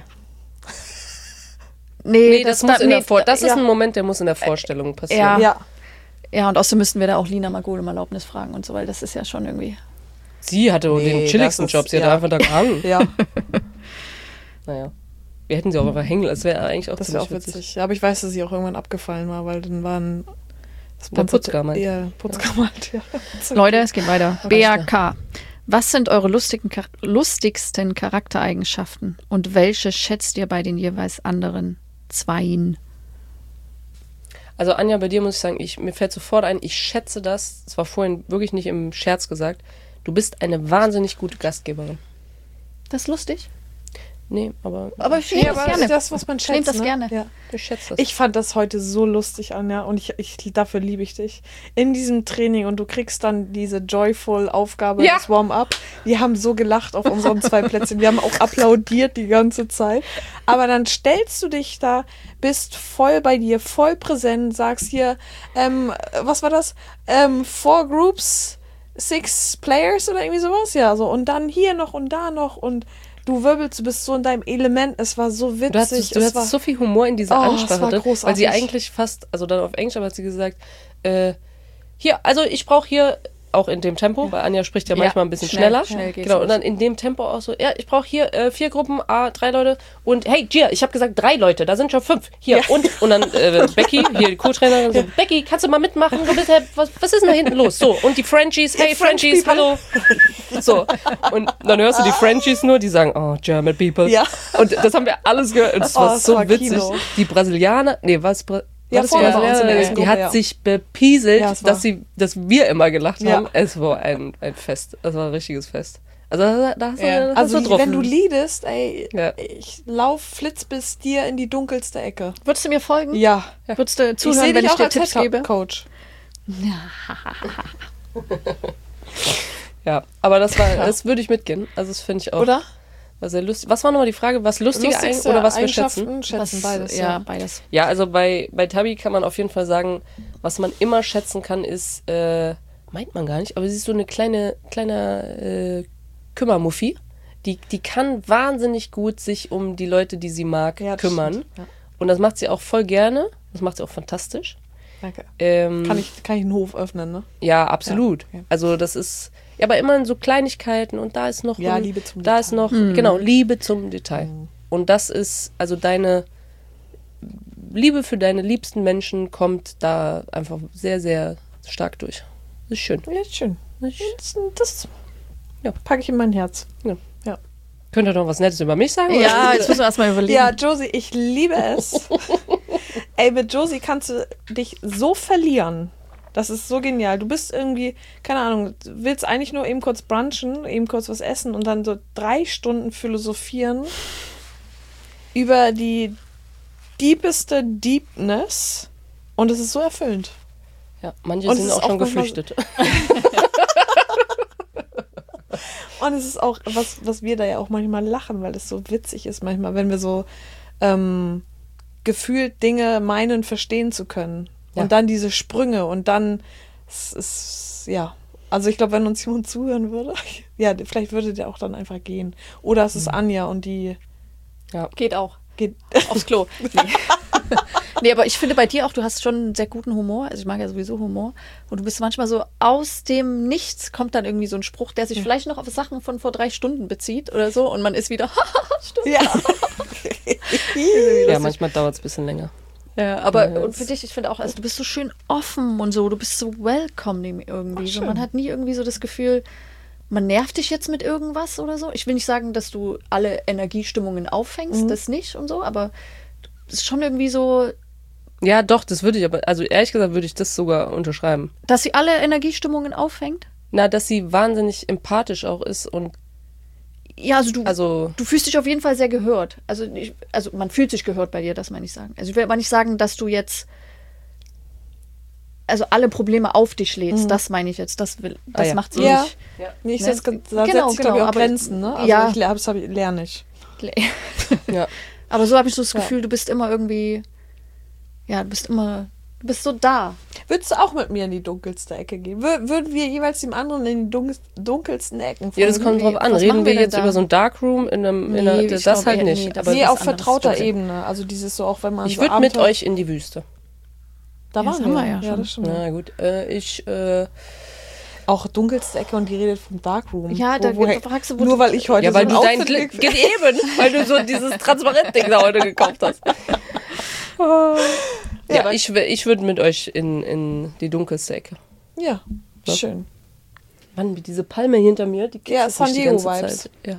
nee, Nee, das, muss in der nee, Vor das ist ja. ein Moment, der muss in der Vorstellung passieren. ja. Ja. Ja, und außerdem müssten wir da auch Lina Magul um Erlaubnis fragen und so, weil das ist ja schon irgendwie. Sie hatte Nee, den chilligsten das ist- Job. Sie ja. hat einfach da gehangen. Ja, Naja. Wir hätten sie auch einfach hängen lassen. Das wäre eigentlich auch das wäre ziemlich auch witzig. Ja, aber ich weiß, dass sie auch irgendwann abgefallen war, weil dann waren. Das Der Putzgar meint. Ja, Putzgar meint, ja. Leute, es geht weiter. Okay. B A K. Was sind eure lustigen, Char- lustigsten Charaktereigenschaften und welche schätzt ihr bei den jeweils anderen Zweien? Also Anja, bei dir muss ich sagen, ich, mir fällt sofort ein, ich schätze das, das war vorhin wirklich nicht im Scherz gesagt, du bist eine wahnsinnig gute Gastgeberin. Das ist lustig. Nee, aber, Aber ich Nee, nehme aber das das gerne. ist das, was man schätzt. nehme das ne? gerne. Ja. ich schätze das. Ich fand das heute so lustig, Anja, und ich, ich dafür liebe ich dich. In diesem Training und du kriegst dann diese joyful Aufgabe, Ja. das Warm-up. Wir haben so gelacht auf unseren zwei Plätzen. Wir haben auch applaudiert die ganze Zeit. Aber dann stellst du dich da, bist voll bei dir, voll präsent, sagst hier, ähm, was war das? Ähm, four groups, six players oder irgendwie sowas? Ja, so. Und dann hier noch und da noch und du wirbelst, du bist so in deinem Element. Es war so witzig. Du hattest, du es hattest war, so viel Humor in dieser Oh, es Ansprache war drin, weil großartig. sie eigentlich fast, also dann auf Englisch, aber hat sie gesagt, äh, hier, also ich brauche hier, auch in dem Tempo, weil Anja spricht ja Ja, manchmal ein bisschen schnell, schneller. schnell geht's genau, los. und dann in dem Tempo auch so, ja, ich brauche hier äh, vier Gruppen, A, drei Leute und hey, Gia, ich habe gesagt drei Leute, da sind schon fünf. Hier, und, und dann äh, Becky, hier die Co-Trainerin, so, Becky, kannst du mal mitmachen? Du bist ja, was, was ist denn da hinten los? So, und die Frenchies, hey, French Frenchies, people. hallo. So, und dann hörst du die Frenchies nur, die sagen, oh, German people. Ja. Und das haben wir alles gehört. Und es Oh, war es so war witzig. Kino. Die Brasilianer, nee, was? Bra Ja, war das vorne die bei uns in der Brasilianerin? ersten Die Gruppe, hat ja. sich bepieselt, Ja, es war- dass, sie, dass wir immer gelacht Ja. haben. Es war ein, ein Fest. Es war ein richtiges Fest. Also da, da hast du, Ja. da hast Also du drauf. wenn du liedest, ey, Ja. ich lauf flitz bis dir in die dunkelste Ecke. Würdest du mir folgen? Ja. Würdest du Ich zuhören, sehe wenn dich ich auch dir als Tipps gebe? Coach. Ja, aber das war, das würde ich mitgehen. Also das finde ich auch. Oder? War sehr lustig. Was war nochmal die Frage? Was lustige Eigen Lustigste oder was wir schätzen? Eigenschaften schätzen Was- beides. Ja, Ja. beides. Ja, also bei, bei Tabi kann man auf jeden Fall sagen, was man immer schätzen kann, ist, äh, meint man gar nicht, aber sie ist so eine kleine, kleiner äh, Kümmermuffi. Die, die kann wahnsinnig gut sich um die Leute, die sie mag, Ja, das kümmern. stimmt, ja. Und das macht sie auch voll gerne. Das macht sie auch fantastisch. Danke. Ähm, Kann ich, kann ich einen Hof öffnen, ne? Ja, absolut. Ja, okay. Also das ist, ja, aber immer in so Kleinigkeiten und da ist noch, Ja, ein, Liebe zum da Detail. ist noch, genau, Liebe zum Detail. Mhm. Und das ist, also deine Liebe für deine liebsten Menschen kommt da einfach sehr, sehr stark durch. Das ist schön. Ja, ist schön. Das ist, Das, das Ja. packe ich in mein Herz. könnt ihr noch was Nettes über mich sagen? Ja, Oder? jetzt müssen wir erstmal überlegen. Ja, Josie, ich liebe es. Ey, mit Josie kannst du dich so verlieren. Das ist so genial. Du bist irgendwie, keine Ahnung, willst eigentlich nur eben kurz brunchen, eben kurz was essen und dann so drei Stunden philosophieren über die deepeste Deepness. Und es ist so erfüllend. Ja, manche Und es sind ist auch schon auch manchmal- geflüchtet. Und es ist auch, was, was wir da ja auch manchmal lachen, weil es so witzig ist manchmal, wenn wir so ähm, gefühlt Dinge meinen, verstehen zu können. Ja. Und dann diese Sprünge und dann, es ist, ja. Also ich glaube, wenn uns jemand zuhören würde, ja, vielleicht würde der auch dann einfach gehen. Oder es ist Anja und die Geht auch. geht. Aufs Klo. Nee. Nee, aber ich finde bei dir auch, du hast schon einen sehr guten Humor. Also ich mag ja sowieso Humor. Und du bist manchmal so aus dem Nichts kommt dann irgendwie so ein Spruch, der sich vielleicht noch auf Sachen von vor drei Stunden bezieht oder so. Und man ist wieder, stimmt. Ja. Ja, manchmal dauert es ein bisschen länger. Ja, aber Ja, und jetzt- für dich, ich finde auch, also du bist so schön offen und so, du bist so welcoming irgendwie. Ach, So, schön. man hat nie irgendwie so das Gefühl, man nervt dich jetzt mit irgendwas oder so. Ich will nicht sagen, dass du alle Energiestimmungen auffängst, das nicht und so, aber es ist schon irgendwie so, Ja, doch, das würde ich aber, also ehrlich gesagt würde ich das sogar unterschreiben. dass sie alle Energiestimmungen auffängt. Na, dass sie wahnsinnig empathisch auch ist und Ja, also du, also du fühlst dich auf jeden Fall sehr gehört. Also, ich, also man fühlt sich gehört bei dir, das meine ich sagen. Also ich will aber nicht sagen, dass du jetzt also alle Probleme auf dich lädst, das meine ich jetzt. Das will, das Ah, ja. macht sie Ja. nicht. Nee, ich Ne? setz, da setze Genau, ich, glaube ich, genau, auch aber- Grenzen, ne? Also Ja. ich lerne, das hab ich, lerne ich. ja. Aber so habe ich so das Ja. Gefühl, du bist immer irgendwie, ja, du bist immer, du bist so da. Würdest du auch mit mir in die dunkelste Ecke gehen? Wür würden wir jeweils dem anderen in die dunkel dunkelsten Ecken Ja, das folgen? kommt drauf an. was Reden machen wir wir denn jetzt da? über so ein Darkroom in einem, in Nee, einer, ich das glaub halt eher- nicht. nee, das aber Nee, ist auf was anderes. vertrauter-Ebene. Also dieses so, auch wenn man ich so würde mit Abenteuer- euch in die Wüste. Da Ja, waren das haben wir wir ja ja schon. das stimmt. Na gut, äh, ich, äh, Auch dunkelste Ecke und die redet vom Darkroom. Ja, da wo, wo, fragst du, wo nur du- weil ich heute ja, so weil ein du dein Outfit Gl- gekriegt- eben, weil du so dieses Transparent-Ding da heute gekauft hast. Ja, aber- ich, wür- ich würde mit euch in, in die dunkelste Ecke. Ja, Was? schön. Mann, wie diese Palme hinter mir, die Ja, kitzelt San mich die Diego ganze Vibes. Zeit. Ja.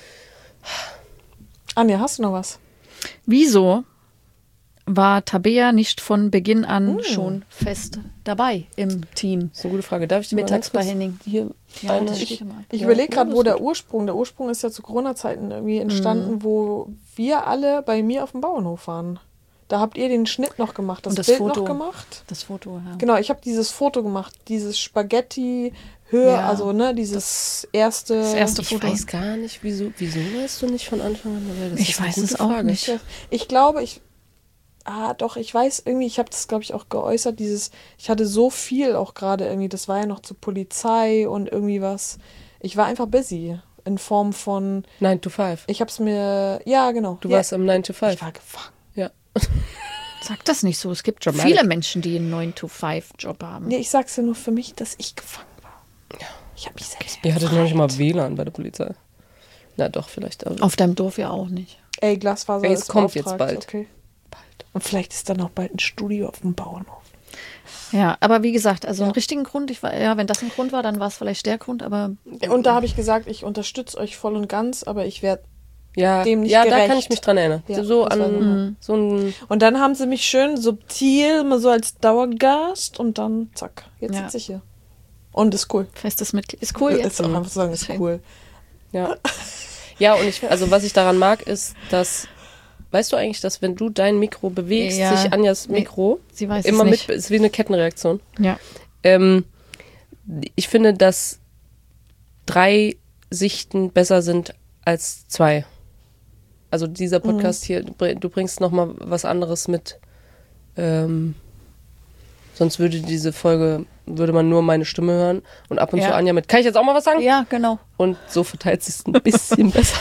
Anja, hast du noch was? Wieso war Tabea nicht von Beginn an schon fest dabei im Team? Das ist eine gute Frage. Darf ich die mal Mittags ganz kurz bei Henning. hier Ja, eine- das steht immer. Ich Ja, überlege ja, gerade, das wo ist der Ursprung, der Ursprung ist ja zu Corona-Zeiten irgendwie entstanden, wo wir alle bei mir auf dem Bauernhof waren. Da habt ihr den Schnitt noch gemacht, das, Und das Bild Foto. noch gemacht. Das Foto, ja. Genau, ich habe dieses Foto gemacht, dieses Spaghetti Höhe, Ja, also ne, dieses erste. das erste Ich Foto. weiß gar nicht, wieso, wieso weißt du nicht von Anfang an? Weil das Ich ist eine weiß gute es auch Frage. nicht. Ich glaube, ich. Ah, doch, ich weiß irgendwie, ich habe das, glaube ich, auch geäußert, dieses, ich hatte so viel auch gerade irgendwie, das war ja noch zur Polizei und irgendwie was. Ich war einfach busy in Form von, nine to five. ich habe es mir, ja, genau. Du ja, warst am nine to five. ich war gefangen. Ja. Sag das nicht so. Es gibt Dramatic. viele Menschen, die einen neun to five Job haben. Nee, ich sag's ja nur für mich, dass ich gefangen war. Ich habe mich selbst Ihr hattet befreit. noch nicht mal W L A N bei der Polizei. Na doch, vielleicht. Aber Auf deinem Dorf ja auch nicht. Ey, Glasfaser Ey, es ist kommt jetzt beauftragt, bald. Okay. Und vielleicht ist dann auch bald ein Studio auf dem Bauernhof. Ja, aber wie gesagt, also einen richtigen Grund, ich war, ja, wenn das ein Grund war, dann war es vielleicht der Grund, aber Und da habe ich gesagt, ich unterstütze euch voll und ganz, aber ich werde. ja, dem nicht ja da gerecht. kann ich mich dran erinnern. Ja, so das war an so ein. Und dann haben sie mich schön subtil, mal so als Dauergast und dann zack, jetzt Ja. sitze ich hier. Und ist cool. festes Mitglied. Ist cool jetzt. Ist auch einfach sagen, ist Schön. cool. Ja. Ja, und ich, also was ich daran mag, ist, dass, weißt du eigentlich, dass wenn du dein Mikro bewegst, Ja. sich Anjas Nee, Mikro Sie weiß immer es mit, nicht. ist wie eine Kettenreaktion. Ja. Ähm, ich finde, dass drei Sichten besser sind als zwei. Also dieser Podcast hier, du bring- du bringst noch mal was anderes mit. Ähm, sonst würde diese Folge würde man nur meine Stimme hören und ab und Ja. zu Anja mit, kann ich jetzt auch mal was sagen? Ja, genau. Und so verteilt sich es ein bisschen besser.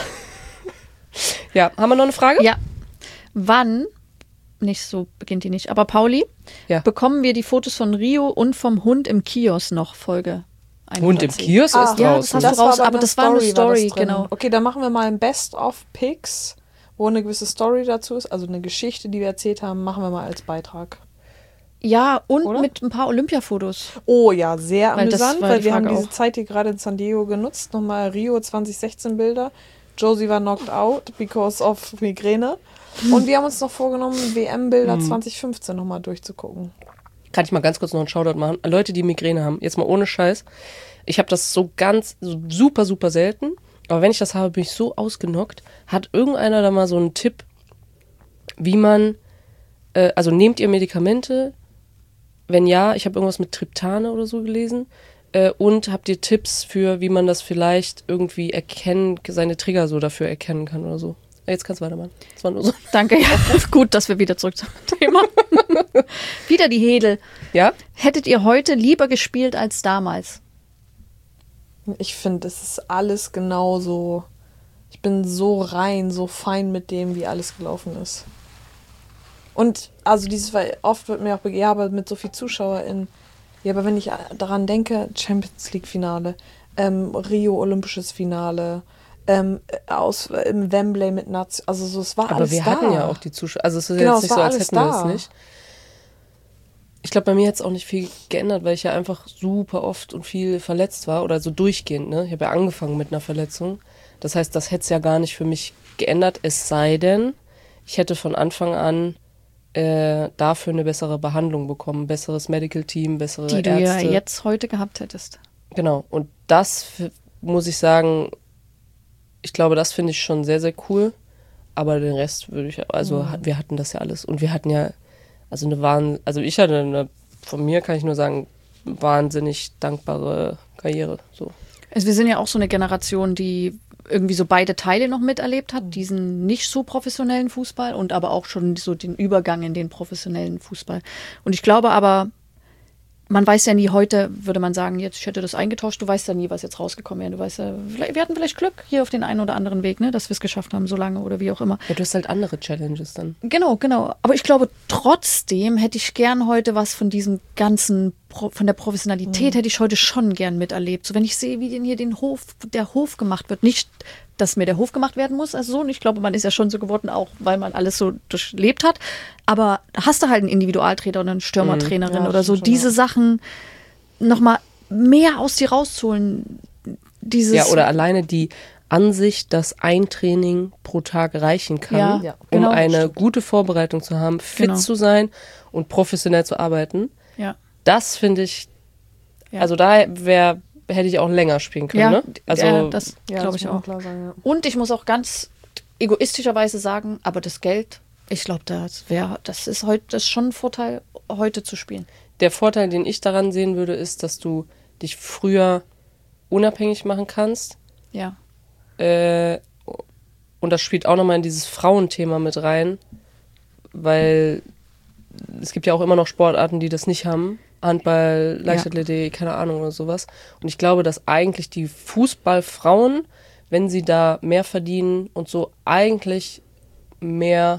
Ja, haben wir noch eine Frage? Ja. Wann, nicht so beginnt die nicht, aber Pauli, Ja. bekommen wir die Fotos von Rio und vom Hund im Kiosk noch, Folge Hund im hundertzehn? Kiosk Ah, ist ja, draußen. das hast du raus, bei aber einer das war eine Story, das drin. genau. Okay, dann machen wir mal ein Best-of-Picks, wo eine gewisse Story dazu ist, also eine Geschichte, die wir erzählt haben, machen wir mal als Beitrag. Ja, und Oder? mit ein paar Olympiafotos. Oh ja, sehr Weil das amüsant, war weil die wir haben Frage diese auch. Zeit hier gerade in San Diego genutzt. Nochmal Rio zwanzig sechzehn Bilder. Josie war knocked out because of Migräne. Und wir haben uns noch vorgenommen, W M-Bilder zwanzig fünfzehn nochmal durchzugucken. Kann ich mal ganz kurz noch einen Shoutout machen? Leute, die Migräne haben, jetzt mal ohne Scheiß. Ich habe das so ganz, so super, super selten. Aber wenn ich das habe, bin ich so ausgenockt. Hat irgendeiner da mal so einen Tipp, wie man, äh, also nehmt ihr Medikamente? Wenn ja, ich habe irgendwas mit Triptane oder so gelesen. Äh, und habt ihr Tipps für, wie man das vielleicht irgendwie erkennen, seine Trigger so dafür erkennen kann oder so? Jetzt kannst du weitermachen. Das war nur so. Danke, ja. Gut, dass wir wieder zurück zum Thema. Wieder die Hedel. Ja? Hättet ihr heute lieber gespielt als damals? Ich finde, es ist alles genauso. Ich bin so rein, so fein mit dem, wie alles gelaufen ist. Und also dieses, weil oft wird mir auch begehrt, ja, aber mit so viel ZuschauerInnen. Ja, aber wenn ich daran denke, Champions League Finale, ähm, Rio Olympisches Finale, ähm, aus im Wembley mit Nazi, also so, es war Aber alles wir da. hatten ja auch die Zuschauer. Also es ist Genau, jetzt es nicht war so, als alles hätten wir da. es nicht. Ich glaube, bei mir hat es auch nicht viel geändert, weil ich ja einfach super oft und viel verletzt war oder so durchgehend. Ne? Ich habe ja angefangen mit einer Verletzung. Das heißt, das hätte es ja gar nicht für mich geändert, es sei denn, ich hätte von Anfang an äh, dafür eine bessere Behandlung bekommen, besseres Medical Team, bessere Die du Ärzte. ja jetzt heute gehabt hättest. Genau. Und das f- muss ich sagen, ich glaube, das finde ich schon sehr, sehr cool. Aber den Rest würde ich, also ha- wir hatten das ja alles. Und wir hatten ja, also eine Wahn, also ich hatte eine, von mir kann ich nur sagen, wahnsinnig dankbare Karriere. So. Also wir sind ja auch so eine Generation, die irgendwie so beide Teile noch miterlebt hat, diesen nicht so professionellen Fußball und aber auch schon so den Übergang in den professionellen Fußball. Und ich glaube aber, man weiß ja nie, heute würde man sagen, jetzt ich hätte das eingetauscht, du weißt ja nie, was jetzt rausgekommen wäre. Du weißt ja, vielleicht- wir hatten vielleicht Glück hier auf den einen oder anderen Weg, ne, dass wir es geschafft haben, so lange oder wie auch immer. Ja, du hast halt andere Challenges dann. Genau, genau. Aber ich glaube, trotzdem hätte ich gern heute was von diesem ganzen, Pro- von der Professionalität hätte ich heute schon gern miterlebt. So, wenn ich sehe, wie denn hier den Hof, der Hof gemacht wird. Nicht, dass mir der Hof gemacht werden muss, also so. Und ich glaube, man ist ja schon so geworden, auch weil man alles so durchlebt hat. Aber hast du halt einen Individualtrainer oder eine Stürmertrainerin Ja, oder so, stimmt schon, diese ja. Sachen nochmal mehr aus dir rauszuholen. Dieses, Ja, oder alleine die Ansicht, dass ein Training pro Tag reichen kann, Ja, Ja, um genau. eine gute Vorbereitung zu haben, fit Genau. zu sein und professionell zu arbeiten. Ja. Das finde ich, Ja. also da wär, hätte ich auch länger spielen können. Ja, ne? Also ja, das Ja, glaube das ich muss man auch. klar sagen, ja. Und ich muss auch ganz egoistischerweise sagen, aber das Geld, ich glaube, das wäre, das ist heute, das ist schon ein Vorteil, heute zu spielen. der Vorteil, den ich daran sehen würde, ist, dass du dich früher unabhängig machen kannst. Ja. Äh, und das spielt auch nochmal in dieses Frauenthema mit rein, weil es gibt ja auch immer noch Sportarten, die das nicht haben. Handball, Leichtathletik, keine Ahnung oder sowas. Und ich glaube, dass eigentlich die Fußballfrauen, wenn sie da mehr verdienen und so, eigentlich mehr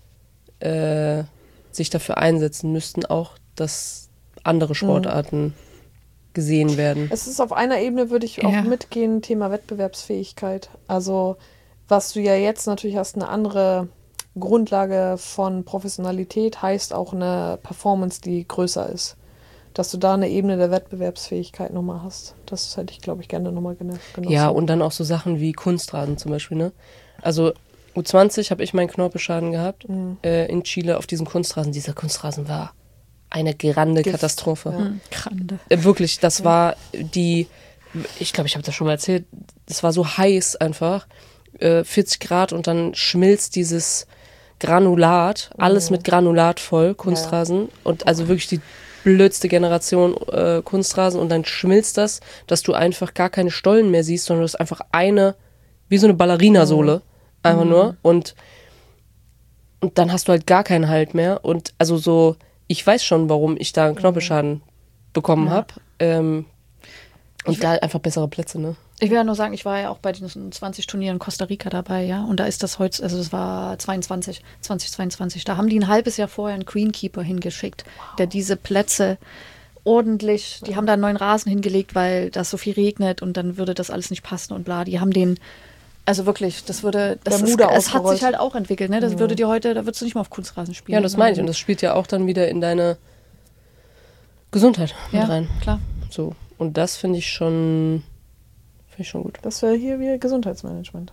äh, sich dafür einsetzen müssten, auch, dass andere Sportarten gesehen werden. Es ist auf einer Ebene, würde ich auch Ja. mitgehen, Thema Wettbewerbsfähigkeit. Also, was du ja jetzt natürlich hast, eine andere Grundlage von Professionalität, heißt auch eine Performance, die größer ist. Dass du da eine Ebene der Wettbewerbsfähigkeit nochmal hast. Das hätte ich, glaube ich, gerne nochmal genossen. Ja, und dann auch so Sachen wie Kunstrasen zum Beispiel, ne? Also U zwanzig habe ich meinen Knorpelschaden gehabt äh, in Chile auf diesem Kunstrasen. Dieser Kunstrasen war eine grande Gift, Katastrophe. ja. Grande. Äh, wirklich, das war die, ich glaube, ich habe das schon mal erzählt, das war so heiß einfach, äh, vierzig Grad und dann schmilzt dieses Granulat, alles mit Granulat voll, Kunstrasen. Und also wirklich die blödste Generation äh, Kunstrasen und dann schmilzt das, dass du einfach gar keine Stollen mehr siehst, sondern du hast einfach eine, wie so eine Ballerinasohle, einfach nur. Und, und dann hast du halt gar keinen Halt mehr. Und also so, ich weiß schon, warum ich da einen Knorpelschaden bekommen Ja. habe. Ähm, und da einfach bessere Plätze, ne? Ich will ja nur sagen, ich war ja auch bei diesen zwanzig Turnieren in Costa Rica dabei, ja. Und da ist das heute, also das war zweiundzwanzig, zwanzig zweiundzwanzig. Da haben die ein halbes Jahr vorher einen Greenkeeper hingeschickt, der diese Plätze ordentlich, die haben da einen neuen Rasen hingelegt, weil das so viel regnet und dann würde das alles nicht passen und bla. Die haben den, also wirklich, das würde, das ist, Bermuda es hat ausgerollt. sich halt auch entwickelt, ne? Das würde dir heute, da würdest du nicht mal auf Kunstrasen spielen. Ja, das meine ich. Und das spielt ja auch dann wieder in deine Gesundheit mit ja, rein. klar. So. Und das finde ich schon, finde ich schon gut. Das wäre hier wie Gesundheitsmanagement.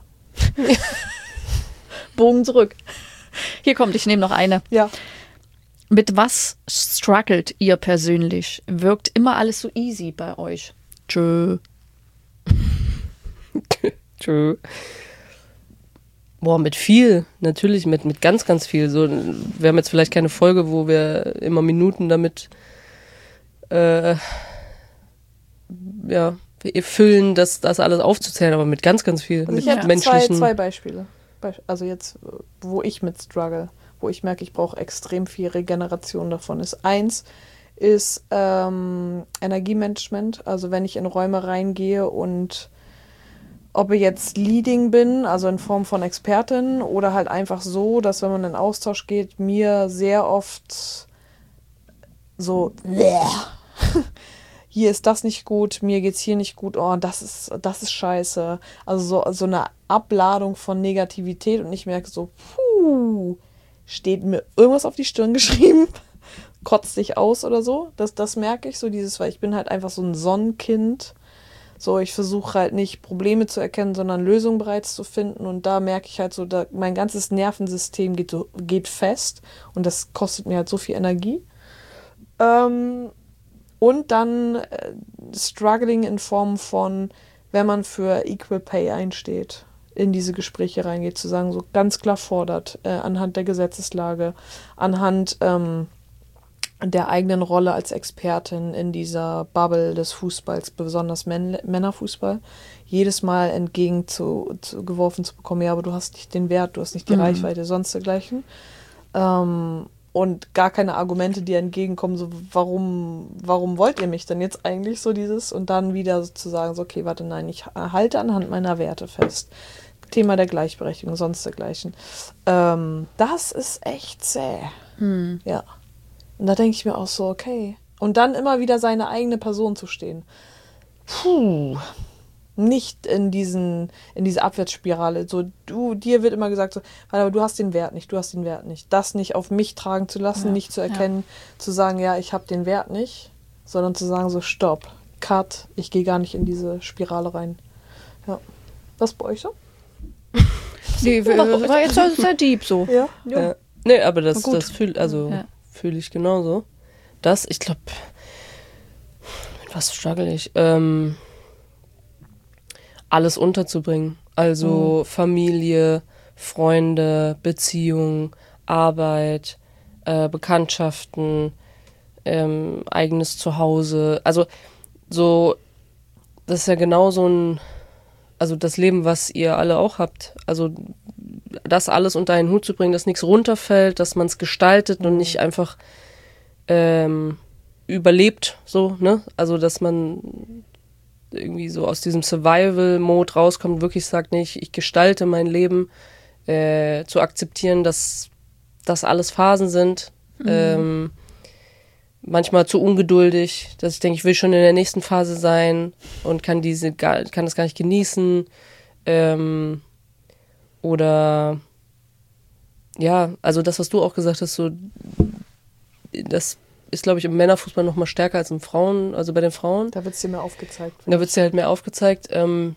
Bogen zurück. Hier kommt, ich nehme noch eine. Ja. Mit was struggelt ihr persönlich? Wirkt immer alles so easy bei euch? Tschö. True. Boah, mit viel, natürlich, mit, mit ganz, ganz viel. So, wir haben jetzt vielleicht keine Folge, wo wir immer Minuten damit äh, ja, füllen, das, das alles aufzuzählen, aber mit ganz, ganz viel. Also Mit ich habe zwei, menschlichen. zwei Beispiele. Be- Also jetzt, wo ich mit struggle, wo ich merke, ich brauche extrem viel Regeneration davon. Ist eins ist ähm, Energiemanagement. Also wenn ich in Räume reingehe und ob ich jetzt Leading bin, also in Form von Expertin oder halt einfach so, dass wenn man in Austausch geht, mir sehr oft so hier ist das nicht gut, mir geht's hier nicht gut, oh, das ist, das ist scheiße. Also so, so eine Abladung von Negativität und ich merke so, puh, steht mir irgendwas auf die Stirn geschrieben, kotzt dich aus oder so. Das, das merke ich so, dieses, weil ich bin halt einfach so ein Sonnenkind. So, ich versuche halt nicht Probleme zu erkennen, sondern Lösungen bereits zu finden. Und da merke ich halt so, da, mein ganzes Nervensystem geht, so, geht fest und das kostet mir halt so viel Energie. Ähm, und dann äh, Struggling in Form von, wenn man für Equal Pay einsteht, in diese Gespräche reingeht, zu sagen, so ganz klar fordert, äh, anhand der Gesetzeslage, anhand ähm, der eigenen Rolle als Expertin in dieser Bubble des Fußballs, besonders Män- Männerfußball, jedes Mal entgegengeworfen zu, geworfen zu bekommen, ja, aber du hast nicht den Wert, du hast nicht die Mhm. Reichweite, sonst dergleichen. Ähm, und gar keine Argumente, die entgegenkommen, so warum, warum wollt ihr mich denn jetzt eigentlich so dieses und dann wieder sozusagen so, okay, warte, nein, ich halte anhand meiner Werte fest. Thema der Gleichberechtigung, sonst dergleichen. Ähm, das ist echt zäh. Hm. Ja. Und da denke ich mir auch so, okay. Und dann immer wieder seine eigene Person zu stehen. Puh. Nicht in diesen, in diese Abwärtsspirale. So, du, dir wird immer gesagt, so, aber du hast den Wert nicht, du hast den Wert nicht. Das nicht auf mich tragen zu lassen, Ja, nicht zu erkennen, zu sagen, ja, ich habe den Wert nicht, sondern zu sagen, so, stopp, cut, ich gehe gar nicht in diese Spirale rein. Ja. Was bei euch so? Nee, das war jetzt sehr, sehr deep so. Ja. Ja. Nee, aber das, Gut. das fühle also, Ja. fühl ich genauso. Das, ich glaube, mit was struggle ich? Ähm, alles unterzubringen. Also Mhm. Familie, Freunde, Beziehung, Arbeit, äh, Bekanntschaften, ähm, eigenes Zuhause. Also so, das ist ja genau so ein, also das Leben, was ihr alle auch habt. Also das alles unter einen Hut zu bringen, dass nichts runterfällt, dass man es gestaltet Mhm. und nicht einfach ähm, überlebt, so, ne? Also dass man irgendwie so aus diesem Survival-Mode rauskommt, wirklich sagt, nee, ich, ich gestalte mein Leben, äh, zu akzeptieren, dass das alles Phasen sind. Mhm. Ähm, manchmal zu ungeduldig, dass ich denke, ich will schon in der nächsten Phase sein und kann diese gar, kann das gar nicht genießen. Ähm, oder ja, also das, was du auch gesagt hast, so das ist, glaube ich, im Männerfußball noch mal stärker als im Frauen, also bei den Frauen. Da wird es dir mehr aufgezeigt. Da wird es dir halt mehr aufgezeigt, ähm,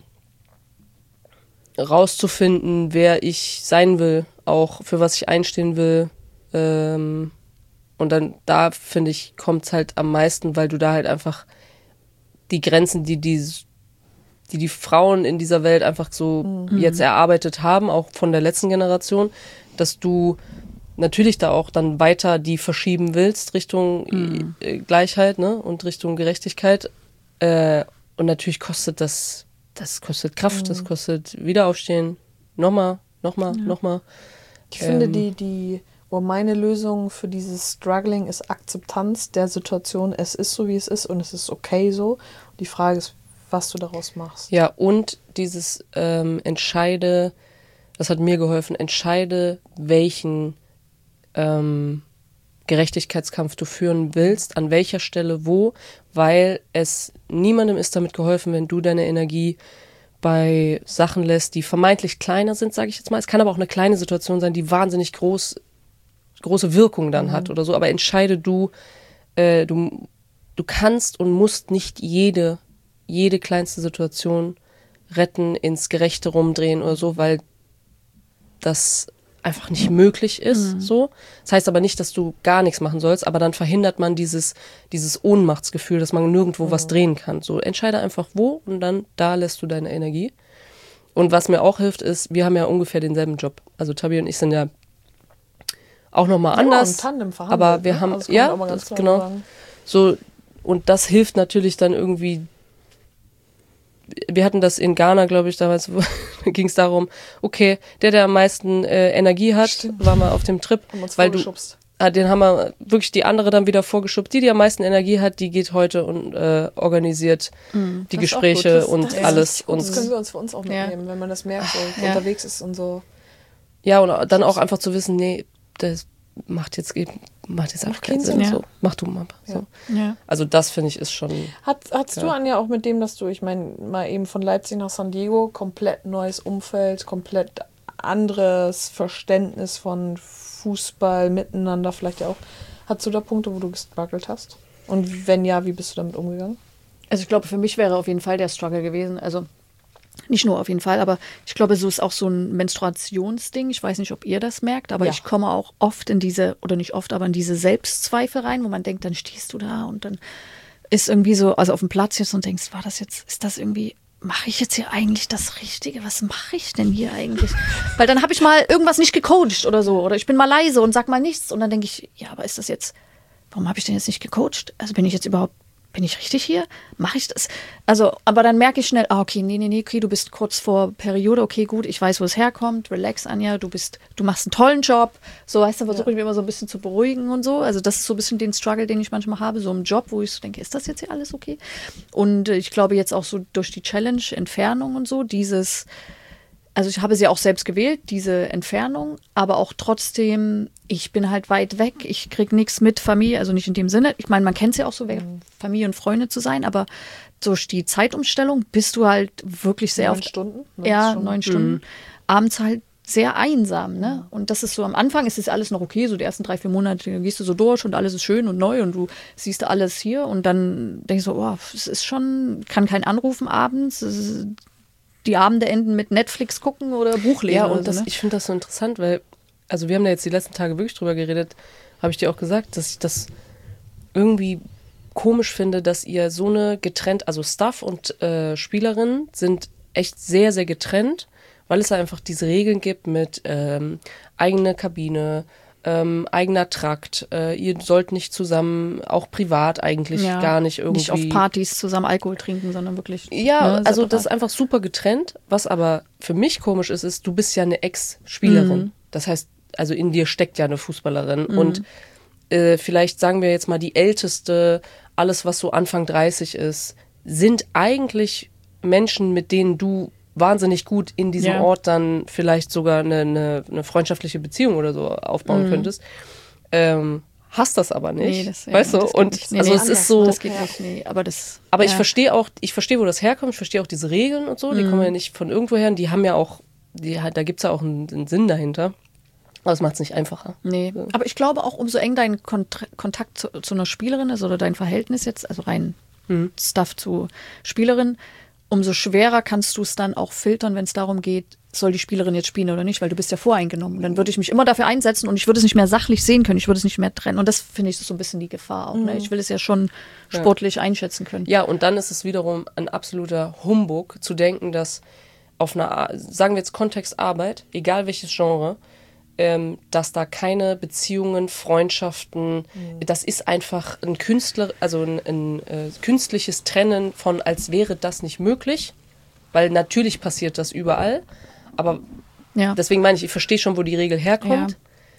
rauszufinden, wer ich sein will, auch für was ich einstehen will. Ähm, und dann da, finde ich, kommt es halt am meisten, weil du da halt einfach die Grenzen, die die, die, die Frauen in dieser Welt einfach so Mhm. jetzt erarbeitet haben, auch von der letzten Generation, dass du natürlich da auch dann weiter die verschieben willst Richtung Mhm. äh, Gleichheit, ne, und Richtung Gerechtigkeit. Äh, und natürlich kostet das, das kostet Kraft, Mhm. das kostet Wiederaufstehen. Nochmal, nochmal, Ja. nochmal. Ich finde, Ähm. die, die Und meine Lösung für dieses Struggling ist Akzeptanz der Situation. Es ist so, wie es ist und es ist okay so. Und die Frage ist, was du daraus machst. Ja, und dieses ähm, Entscheide, das hat mir geholfen, entscheide, welchen ähm, Gerechtigkeitskampf du führen willst, an welcher Stelle, wo, weil es niemandem ist damit geholfen, wenn du deine Energie bei Sachen lässt, die vermeintlich kleiner sind, sage ich jetzt mal. Es kann aber auch eine kleine Situation sein, die wahnsinnig groß, große Wirkung dann mhm. hat oder so. Aber entscheide du, äh, du, du kannst und musst nicht jede, jede kleinste Situation retten, ins Gerechte rumdrehen oder so, weil das einfach nicht möglich ist. Mhm. So. Das heißt aber nicht, dass du gar nichts machen sollst, aber dann verhindert man dieses, dieses Ohnmachtsgefühl, dass man nirgendwo mhm. was drehen kann. So, entscheide einfach wo und dann da lässt du deine Energie. Und was mir auch hilft, ist, wir haben ja ungefähr denselben Job. Also Tabi und ich sind ja auch nochmal anders. Ja, im Tandem verhandelt, aber wir ne? haben, also ja, das, genau. Sagen. So, und das hilft natürlich dann irgendwie. Wir hatten das in Ghana, glaube ich, damals, da ging es darum, okay, der, der am meisten äh, Energie hat, Stimmt. war mal auf dem Trip. Haben uns weil du, ah, den haben wir wirklich die andere dann wieder vorgeschubst. Die, die am meisten Energie hat, die geht heute und äh, organisiert mhm. die das Gespräche das, und das alles. Und das können wir uns für uns auch mitnehmen, ja. wenn man das merkt, so ja. unterwegs ist und so. Ja, und dann auch einfach zu wissen, nee, das macht jetzt macht jetzt einfach keinen Sinn. Ja. So. Mach du mal. So. Ja. Also das, finde ich, ist schon... Hat, hattest ja. du, Anja, auch mit dem, dass du, ich meine, mal eben von Leipzig nach San Diego, komplett neues Umfeld, komplett anderes Verständnis von Fußball, Miteinander vielleicht ja auch. Hattest du da Punkte, wo du gestruggelt hast? Und wenn ja, wie bist du damit umgegangen? Also ich glaube, für mich wäre auf jeden Fall der Struggle gewesen. Also nicht nur auf jeden Fall, aber ich glaube, so ist auch so ein Menstruationsding. Ich weiß nicht, ob ihr das merkt, aber ja. ich komme auch oft in diese, oder nicht oft, aber in diese Selbstzweifel rein, wo man denkt, dann stehst du da und dann ist irgendwie so, also auf dem Platz jetzt und denkst, war das jetzt, ist das irgendwie, mache ich jetzt hier eigentlich das Richtige? Was mache ich denn hier eigentlich? Weil dann habe ich mal irgendwas nicht gecoacht oder so, oder ich bin mal leise und sag mal nichts und dann denke ich, ja, aber ist das jetzt, warum habe ich denn jetzt nicht gecoacht? Also bin ich jetzt überhaupt Bin ich richtig hier? Mache ich das? Also, aber dann merke ich schnell, ah, okay, nee, nee, nee, okay, du bist kurz vor Periode, okay, gut, ich weiß, wo es herkommt, relax, Anja, du bist, du machst einen tollen Job. So, weißt du, versuche ich mich immer so ein bisschen zu beruhigen und so. Also, das ist so ein bisschen den Struggle, den ich manchmal habe, so im Job, wo ich so denke, ist das jetzt hier alles okay? Und ich glaube jetzt auch so durch die Challenge, Entfernung und so, dieses, also ich habe sie auch selbst gewählt, diese Entfernung, aber auch trotzdem, ich bin halt weit weg, ich kriege nichts mit Familie, also nicht in dem Sinne, ich meine, man kennt es ja auch so, mhm. Familie und Freunde zu sein, aber durch die Zeitumstellung bist du halt wirklich sehr neun oft, Stunden? Neun ja, Stunden. neun Stunden, mhm. abends halt sehr einsam, ne? Mhm. Und das ist so, am Anfang ist es alles noch okay, so die ersten drei, vier Monate gehst du so durch und alles ist schön und neu und du siehst alles hier und dann denkst du, oh, es ist schon, kann kein anrufen abends, es ist, die Abende enden mit Netflix gucken oder Buch lesen. Ja, und so, das, ne? ich finde das so interessant, weil, also wir haben da jetzt die letzten Tage wirklich drüber geredet, habe ich dir auch gesagt, dass ich das irgendwie komisch finde, dass ihr so eine getrennt, also Staff und äh, Spielerinnen sind echt sehr, sehr getrennt, weil es einfach diese Regeln gibt mit ähm, eigene Kabine, ähm, eigener Trakt, äh, ihr sollt nicht zusammen, auch privat eigentlich ja, gar nicht irgendwie. Nicht auf Partys zusammen Alkohol trinken, sondern wirklich. Ja, ne, also das ist einfach super getrennt. Was aber für mich komisch ist, ist, du bist ja eine Ex-Spielerin. Mhm. Das heißt, also in dir steckt ja eine Fußballerin mhm. und äh, vielleicht sagen wir jetzt mal die Älteste, alles was so Anfang dreißig ist, sind eigentlich Menschen, mit denen du wahnsinnig gut in diesem ja. Ort dann vielleicht sogar eine, eine, eine freundschaftliche Beziehung oder so aufbauen mhm. könntest. Ähm, hast das aber nicht. Nee, das, weißt ja, du? Und nee, also nee, es ist so. Das geht ja. nicht, nee, aber das. Aber ja. ich verstehe auch, ich verstehe, wo das herkommt, ich verstehe auch diese Regeln und so, die mhm. kommen ja nicht von irgendwo her, und die haben ja auch, die, da gibt es ja auch einen, einen Sinn dahinter. Aber es macht es nicht einfacher. Nee. So. Aber ich glaube auch, umso eng dein Kont- Kontakt zu, zu einer Spielerin ist oder dein Verhältnis jetzt, also rein mhm. Stuff zu Spielerin, umso schwerer kannst du es dann auch filtern, wenn es darum geht, soll die Spielerin jetzt spielen oder nicht, weil du bist ja voreingenommen. Und dann würde ich mich immer dafür einsetzen und ich würde es nicht mehr sachlich sehen können, ich würde es nicht mehr trennen. Und das finde ich so ein bisschen die Gefahr auch. Mhm. Ne? Ich will es ja schon sportlich ja. einschätzen können. Ja, und dann ist es wiederum ein absoluter Humbug zu denken, dass auf einer, sagen wir jetzt Kontext Arbeit, egal welches Genre, ähm, dass da keine Beziehungen, Freundschaften, mhm. das ist einfach ein Künstler, also ein, ein äh, künstliches Trennen von, als wäre das nicht möglich, weil natürlich passiert das überall, aber ja. deswegen meine ich, ich verstehe schon, wo die Regel herkommt, ja.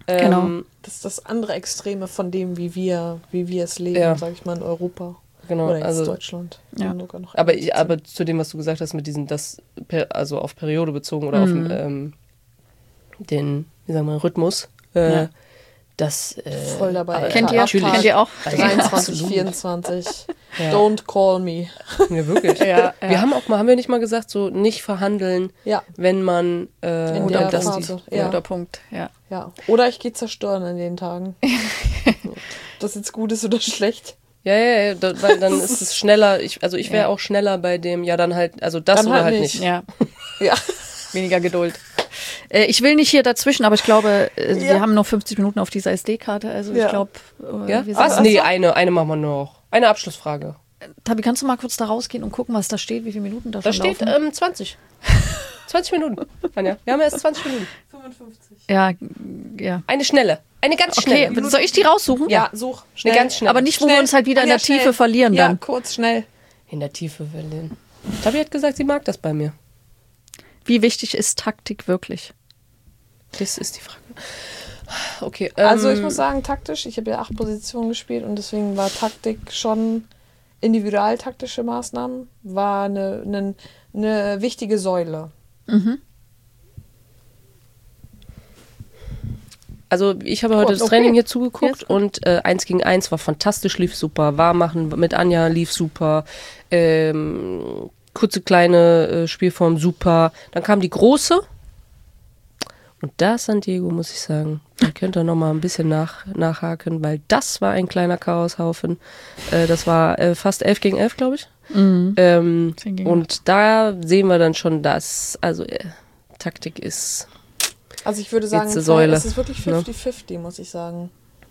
Ähm, Genau. Das ist das andere Extreme von dem, wie wir, wie wir es leben, Ja. sag ich mal, in Europa. Genau, Oder jetzt also- Deutschland. Ja. Sogar noch Aber, ein ich, aber zu dem, was du gesagt hast, mit diesem, das, per, also auf Periode bezogen oder Mhm. auf ähm, den, wie sagen wir, Rhythmus, äh, Ja. das. Äh, Voll dabei. aber Kennt ihr, natürlich- kennt ihr auch? dreiundzwanzig, Absolut. vierundzwanzig. Ja. Don't call me. Ja, wirklich. Ja, Wir ja. haben auch mal, haben wir nicht mal gesagt, so nicht verhandeln, Ja, wenn man äh, in oder der das Phase. die, Ja. Guter Punkt, ja. ja. Oder ich gehe zerstören in den Tagen. Ob das jetzt gut ist oder schlecht. Ja, ja, ja, da, weil dann ist es schneller. Ich, also ich wäre Ja. auch schneller bei dem, ja dann halt, also das Dann oder halt halt nicht. nicht. Ja, Ja. weniger Geduld. Äh, ich will nicht hier dazwischen, aber ich glaube, äh, Ja. wir haben noch fünfzig Minuten auf dieser S D-Karte. Also Ja. ich glaube, äh, Ja? wir Was? sind- Nee, eine, eine machen wir noch. Eine Abschlussfrage. Tabi, kannst du mal kurz da rausgehen und gucken, was da steht, wie viele Minuten da, Da schon steht laufen? ähm, zwanzig. zwanzig Minuten, Anja. Wir haben erst zwanzig Minuten. fünfundfünfzig. Ja, ja. Eine schnelle. Eine ganz Okay, schnelle. soll ich die raussuchen? Ja, such. Schnell. Eine ganz schnelle. Aber nicht, wo Schnell. wir uns halt wieder in Anja, der Tiefe schnell. verlieren Ja, dann. kurz, schnell. In der Tiefe verlieren. Tabi hat gesagt, sie mag das bei mir. Wie wichtig ist Taktik wirklich? Das ist die Frage. Okay. Ähm, Also ich muss sagen, taktisch, ich habe ja acht Positionen gespielt und deswegen war Taktik schon, individualtaktische Maßnahmen, war eine, eine, eine wichtige Säule. Also ich habe heute Gut, das okay. Training hier zugeguckt Ja, ist und äh, eins gegen eins war fantastisch, lief super. Warmmachen mit Anja lief super. Ähm, kurze kleine äh, Spielform super. Dann kam die große. Und da, San Diego, muss ich sagen, da könnt ihr nochmal ein bisschen nach, nachhaken, weil das war ein kleiner Chaoshaufen. Äh, das war äh, fast elf gegen elf, glaube ich. Ähm, zehn gegen und da sehen wir dann schon, dass, also äh, Taktik ist, Also ich würde sagen, Letzte Säule, es ist wirklich ne? fünfzig fünfzig, muss ich sagen.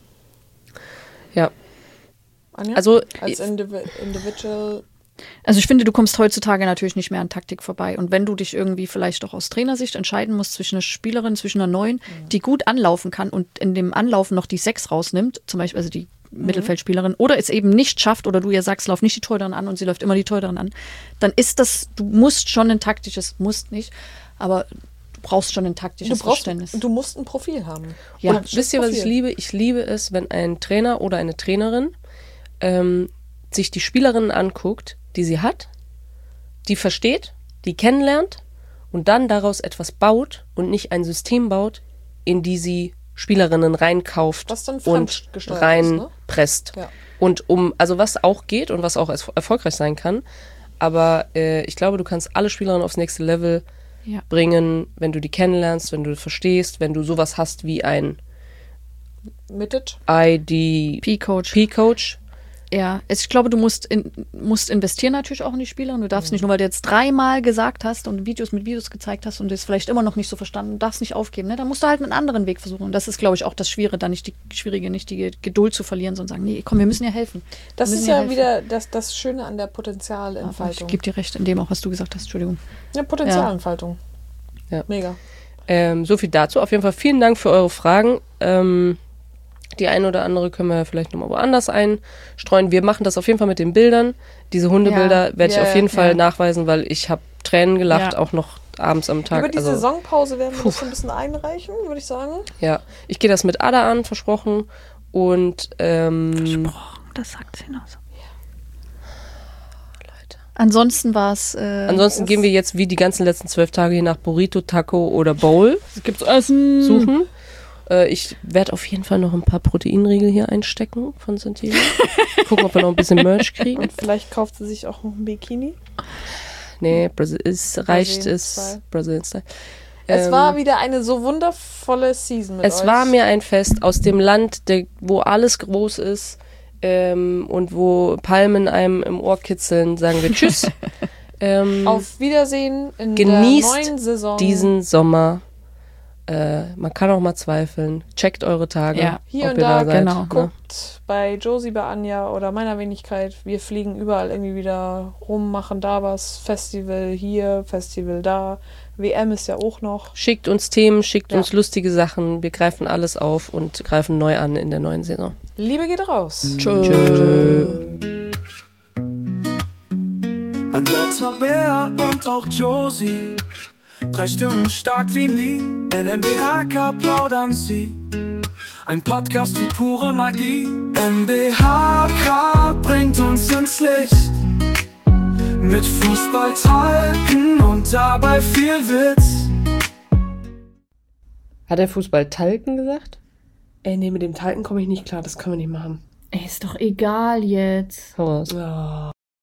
ja. Anja? Also, Als Indivi Individual. Also ich finde, du kommst heutzutage natürlich nicht mehr an Taktik vorbei. Und wenn du dich irgendwie vielleicht auch aus Trainersicht entscheiden musst zwischen einer Spielerin, zwischen einer neuen, die gut anlaufen kann und in dem Anlaufen noch die sechs rausnimmt, zum Beispiel also die Mittelfeldspielerin, oder es eben nicht schafft oder du ihr sagst, lauf nicht die Torhüterin an und sie läuft immer die Torhüterin an, dann ist das, du musst schon ein taktisches, musst nicht, aber du brauchst schon ein Du, taktisches brauchst, Verständnis. du musst ein Profil haben. Ja. Und wisst ihr, was ich liebe? Ich liebe es, wenn ein Trainer oder eine Trainerin ähm, sich die Spielerinnen anguckt, die sie hat, die versteht, die kennenlernt und dann daraus etwas baut und nicht ein System baut, in die sie Spielerinnen reinkauft Was dann und fremdgesteuert ist, ne? reinpresst. Ja. Und um, also was auch geht und was auch erf- erfolgreich sein kann, aber äh, ich glaube, du kannst alle Spielerinnen aufs nächste Level Ja. bringen, wenn du die kennenlernst, wenn du verstehst, wenn du sowas hast wie ein Mittet. I D P-Coach. P-Coach. Ja, es- ich glaube, du musst, in, musst investieren natürlich auch in die Spielerin. Du darfst nicht, nur weil du jetzt dreimal gesagt hast und Videos mit Videos gezeigt hast und es vielleicht immer noch nicht so verstanden, darfst nicht aufgeben. Ne? Da musst du halt einen anderen Weg versuchen. Und das ist, glaube ich, auch das Schwierige, da nicht die Schwierige, nicht die Geduld zu verlieren, sondern sagen, nee, komm, wir müssen ja helfen. Das Wir ist müssen ja helfen. wieder das, das Schöne an der Aber ich Potenzialentfaltung. gebe dir recht in dem auch, was du gesagt hast. Entschuldigung. Ja, Potenzialentfaltung. Ja. Mega. Ähm, so viel dazu. Auf jeden Fall vielen Dank für eure Fragen. Ähm, die eine oder andere können wir ja vielleicht nochmal woanders einstreuen. Wir machen das auf jeden Fall mit den Bildern. Diese Hundebilder Ja. werde ich Ja, auf jeden ja. Fall nachweisen, weil ich habe Tränen gelacht, Ja. auch noch abends am Tag. Über die also, Saisonpause werden wir das so ein bisschen einreichen, würde ich sagen. ja, ich gehe das mit Ada an, versprochen. Und ähm, Das sagt sie noch so. Leute. Ansonsten war es. Äh, Ansonsten gehen wir jetzt wie die ganzen letzten zwölf Tage hier nach Burrito, Taco oder Bowl gibt's Essen. suchen. Äh, ich werde auf jeden Fall noch ein paar Proteinriegel hier einstecken von Santiago. Gucken, ob wir noch ein bisschen Merch kriegen. Und vielleicht kauft sie sich auch noch ein Bikini. Nee, Brasil es reicht Brazilian es. Style. Brazilian Style. Es Ähm, war wieder eine so wundervolle Season mit Es euch. war mir ein Fest aus dem Land, der, wo alles groß ist ähm, und wo Palmen einem im Ohr kitzeln, sagen wir Tschüss. ähm, Auf Wiedersehen in Genießt der neuen Saison. diesen Sommer. Äh, man kann auch mal zweifeln. Checkt eure Tage. Ja, hier ob und ihr da, da seid. genau. Ne? guckt bei Josie, bei Anja oder meiner Wenigkeit. Wir fliegen überall irgendwie wieder rum, machen da was. Festival hier, Festival da. W M ist ja auch noch. Schickt uns Themen, schickt Ja. uns lustige Sachen. Wir greifen alles auf und greifen neu an in der neuen Saison. Liebe geht raus. Tschö. Andrea, Bea und auch Josie. Drei Stimmen stark wie nie. N M B H K plaudern sie. Ein Podcast wie pure Magie. N B H K bringt uns ins Licht. Mit Fußballtalken und dabei viel Witz. Hat er Fußballtalken gesagt? Ey, nee, mit dem Talken komme ich nicht klar, das können wir nicht machen. Ey, ist doch egal jetzt. Hau raus. Oh.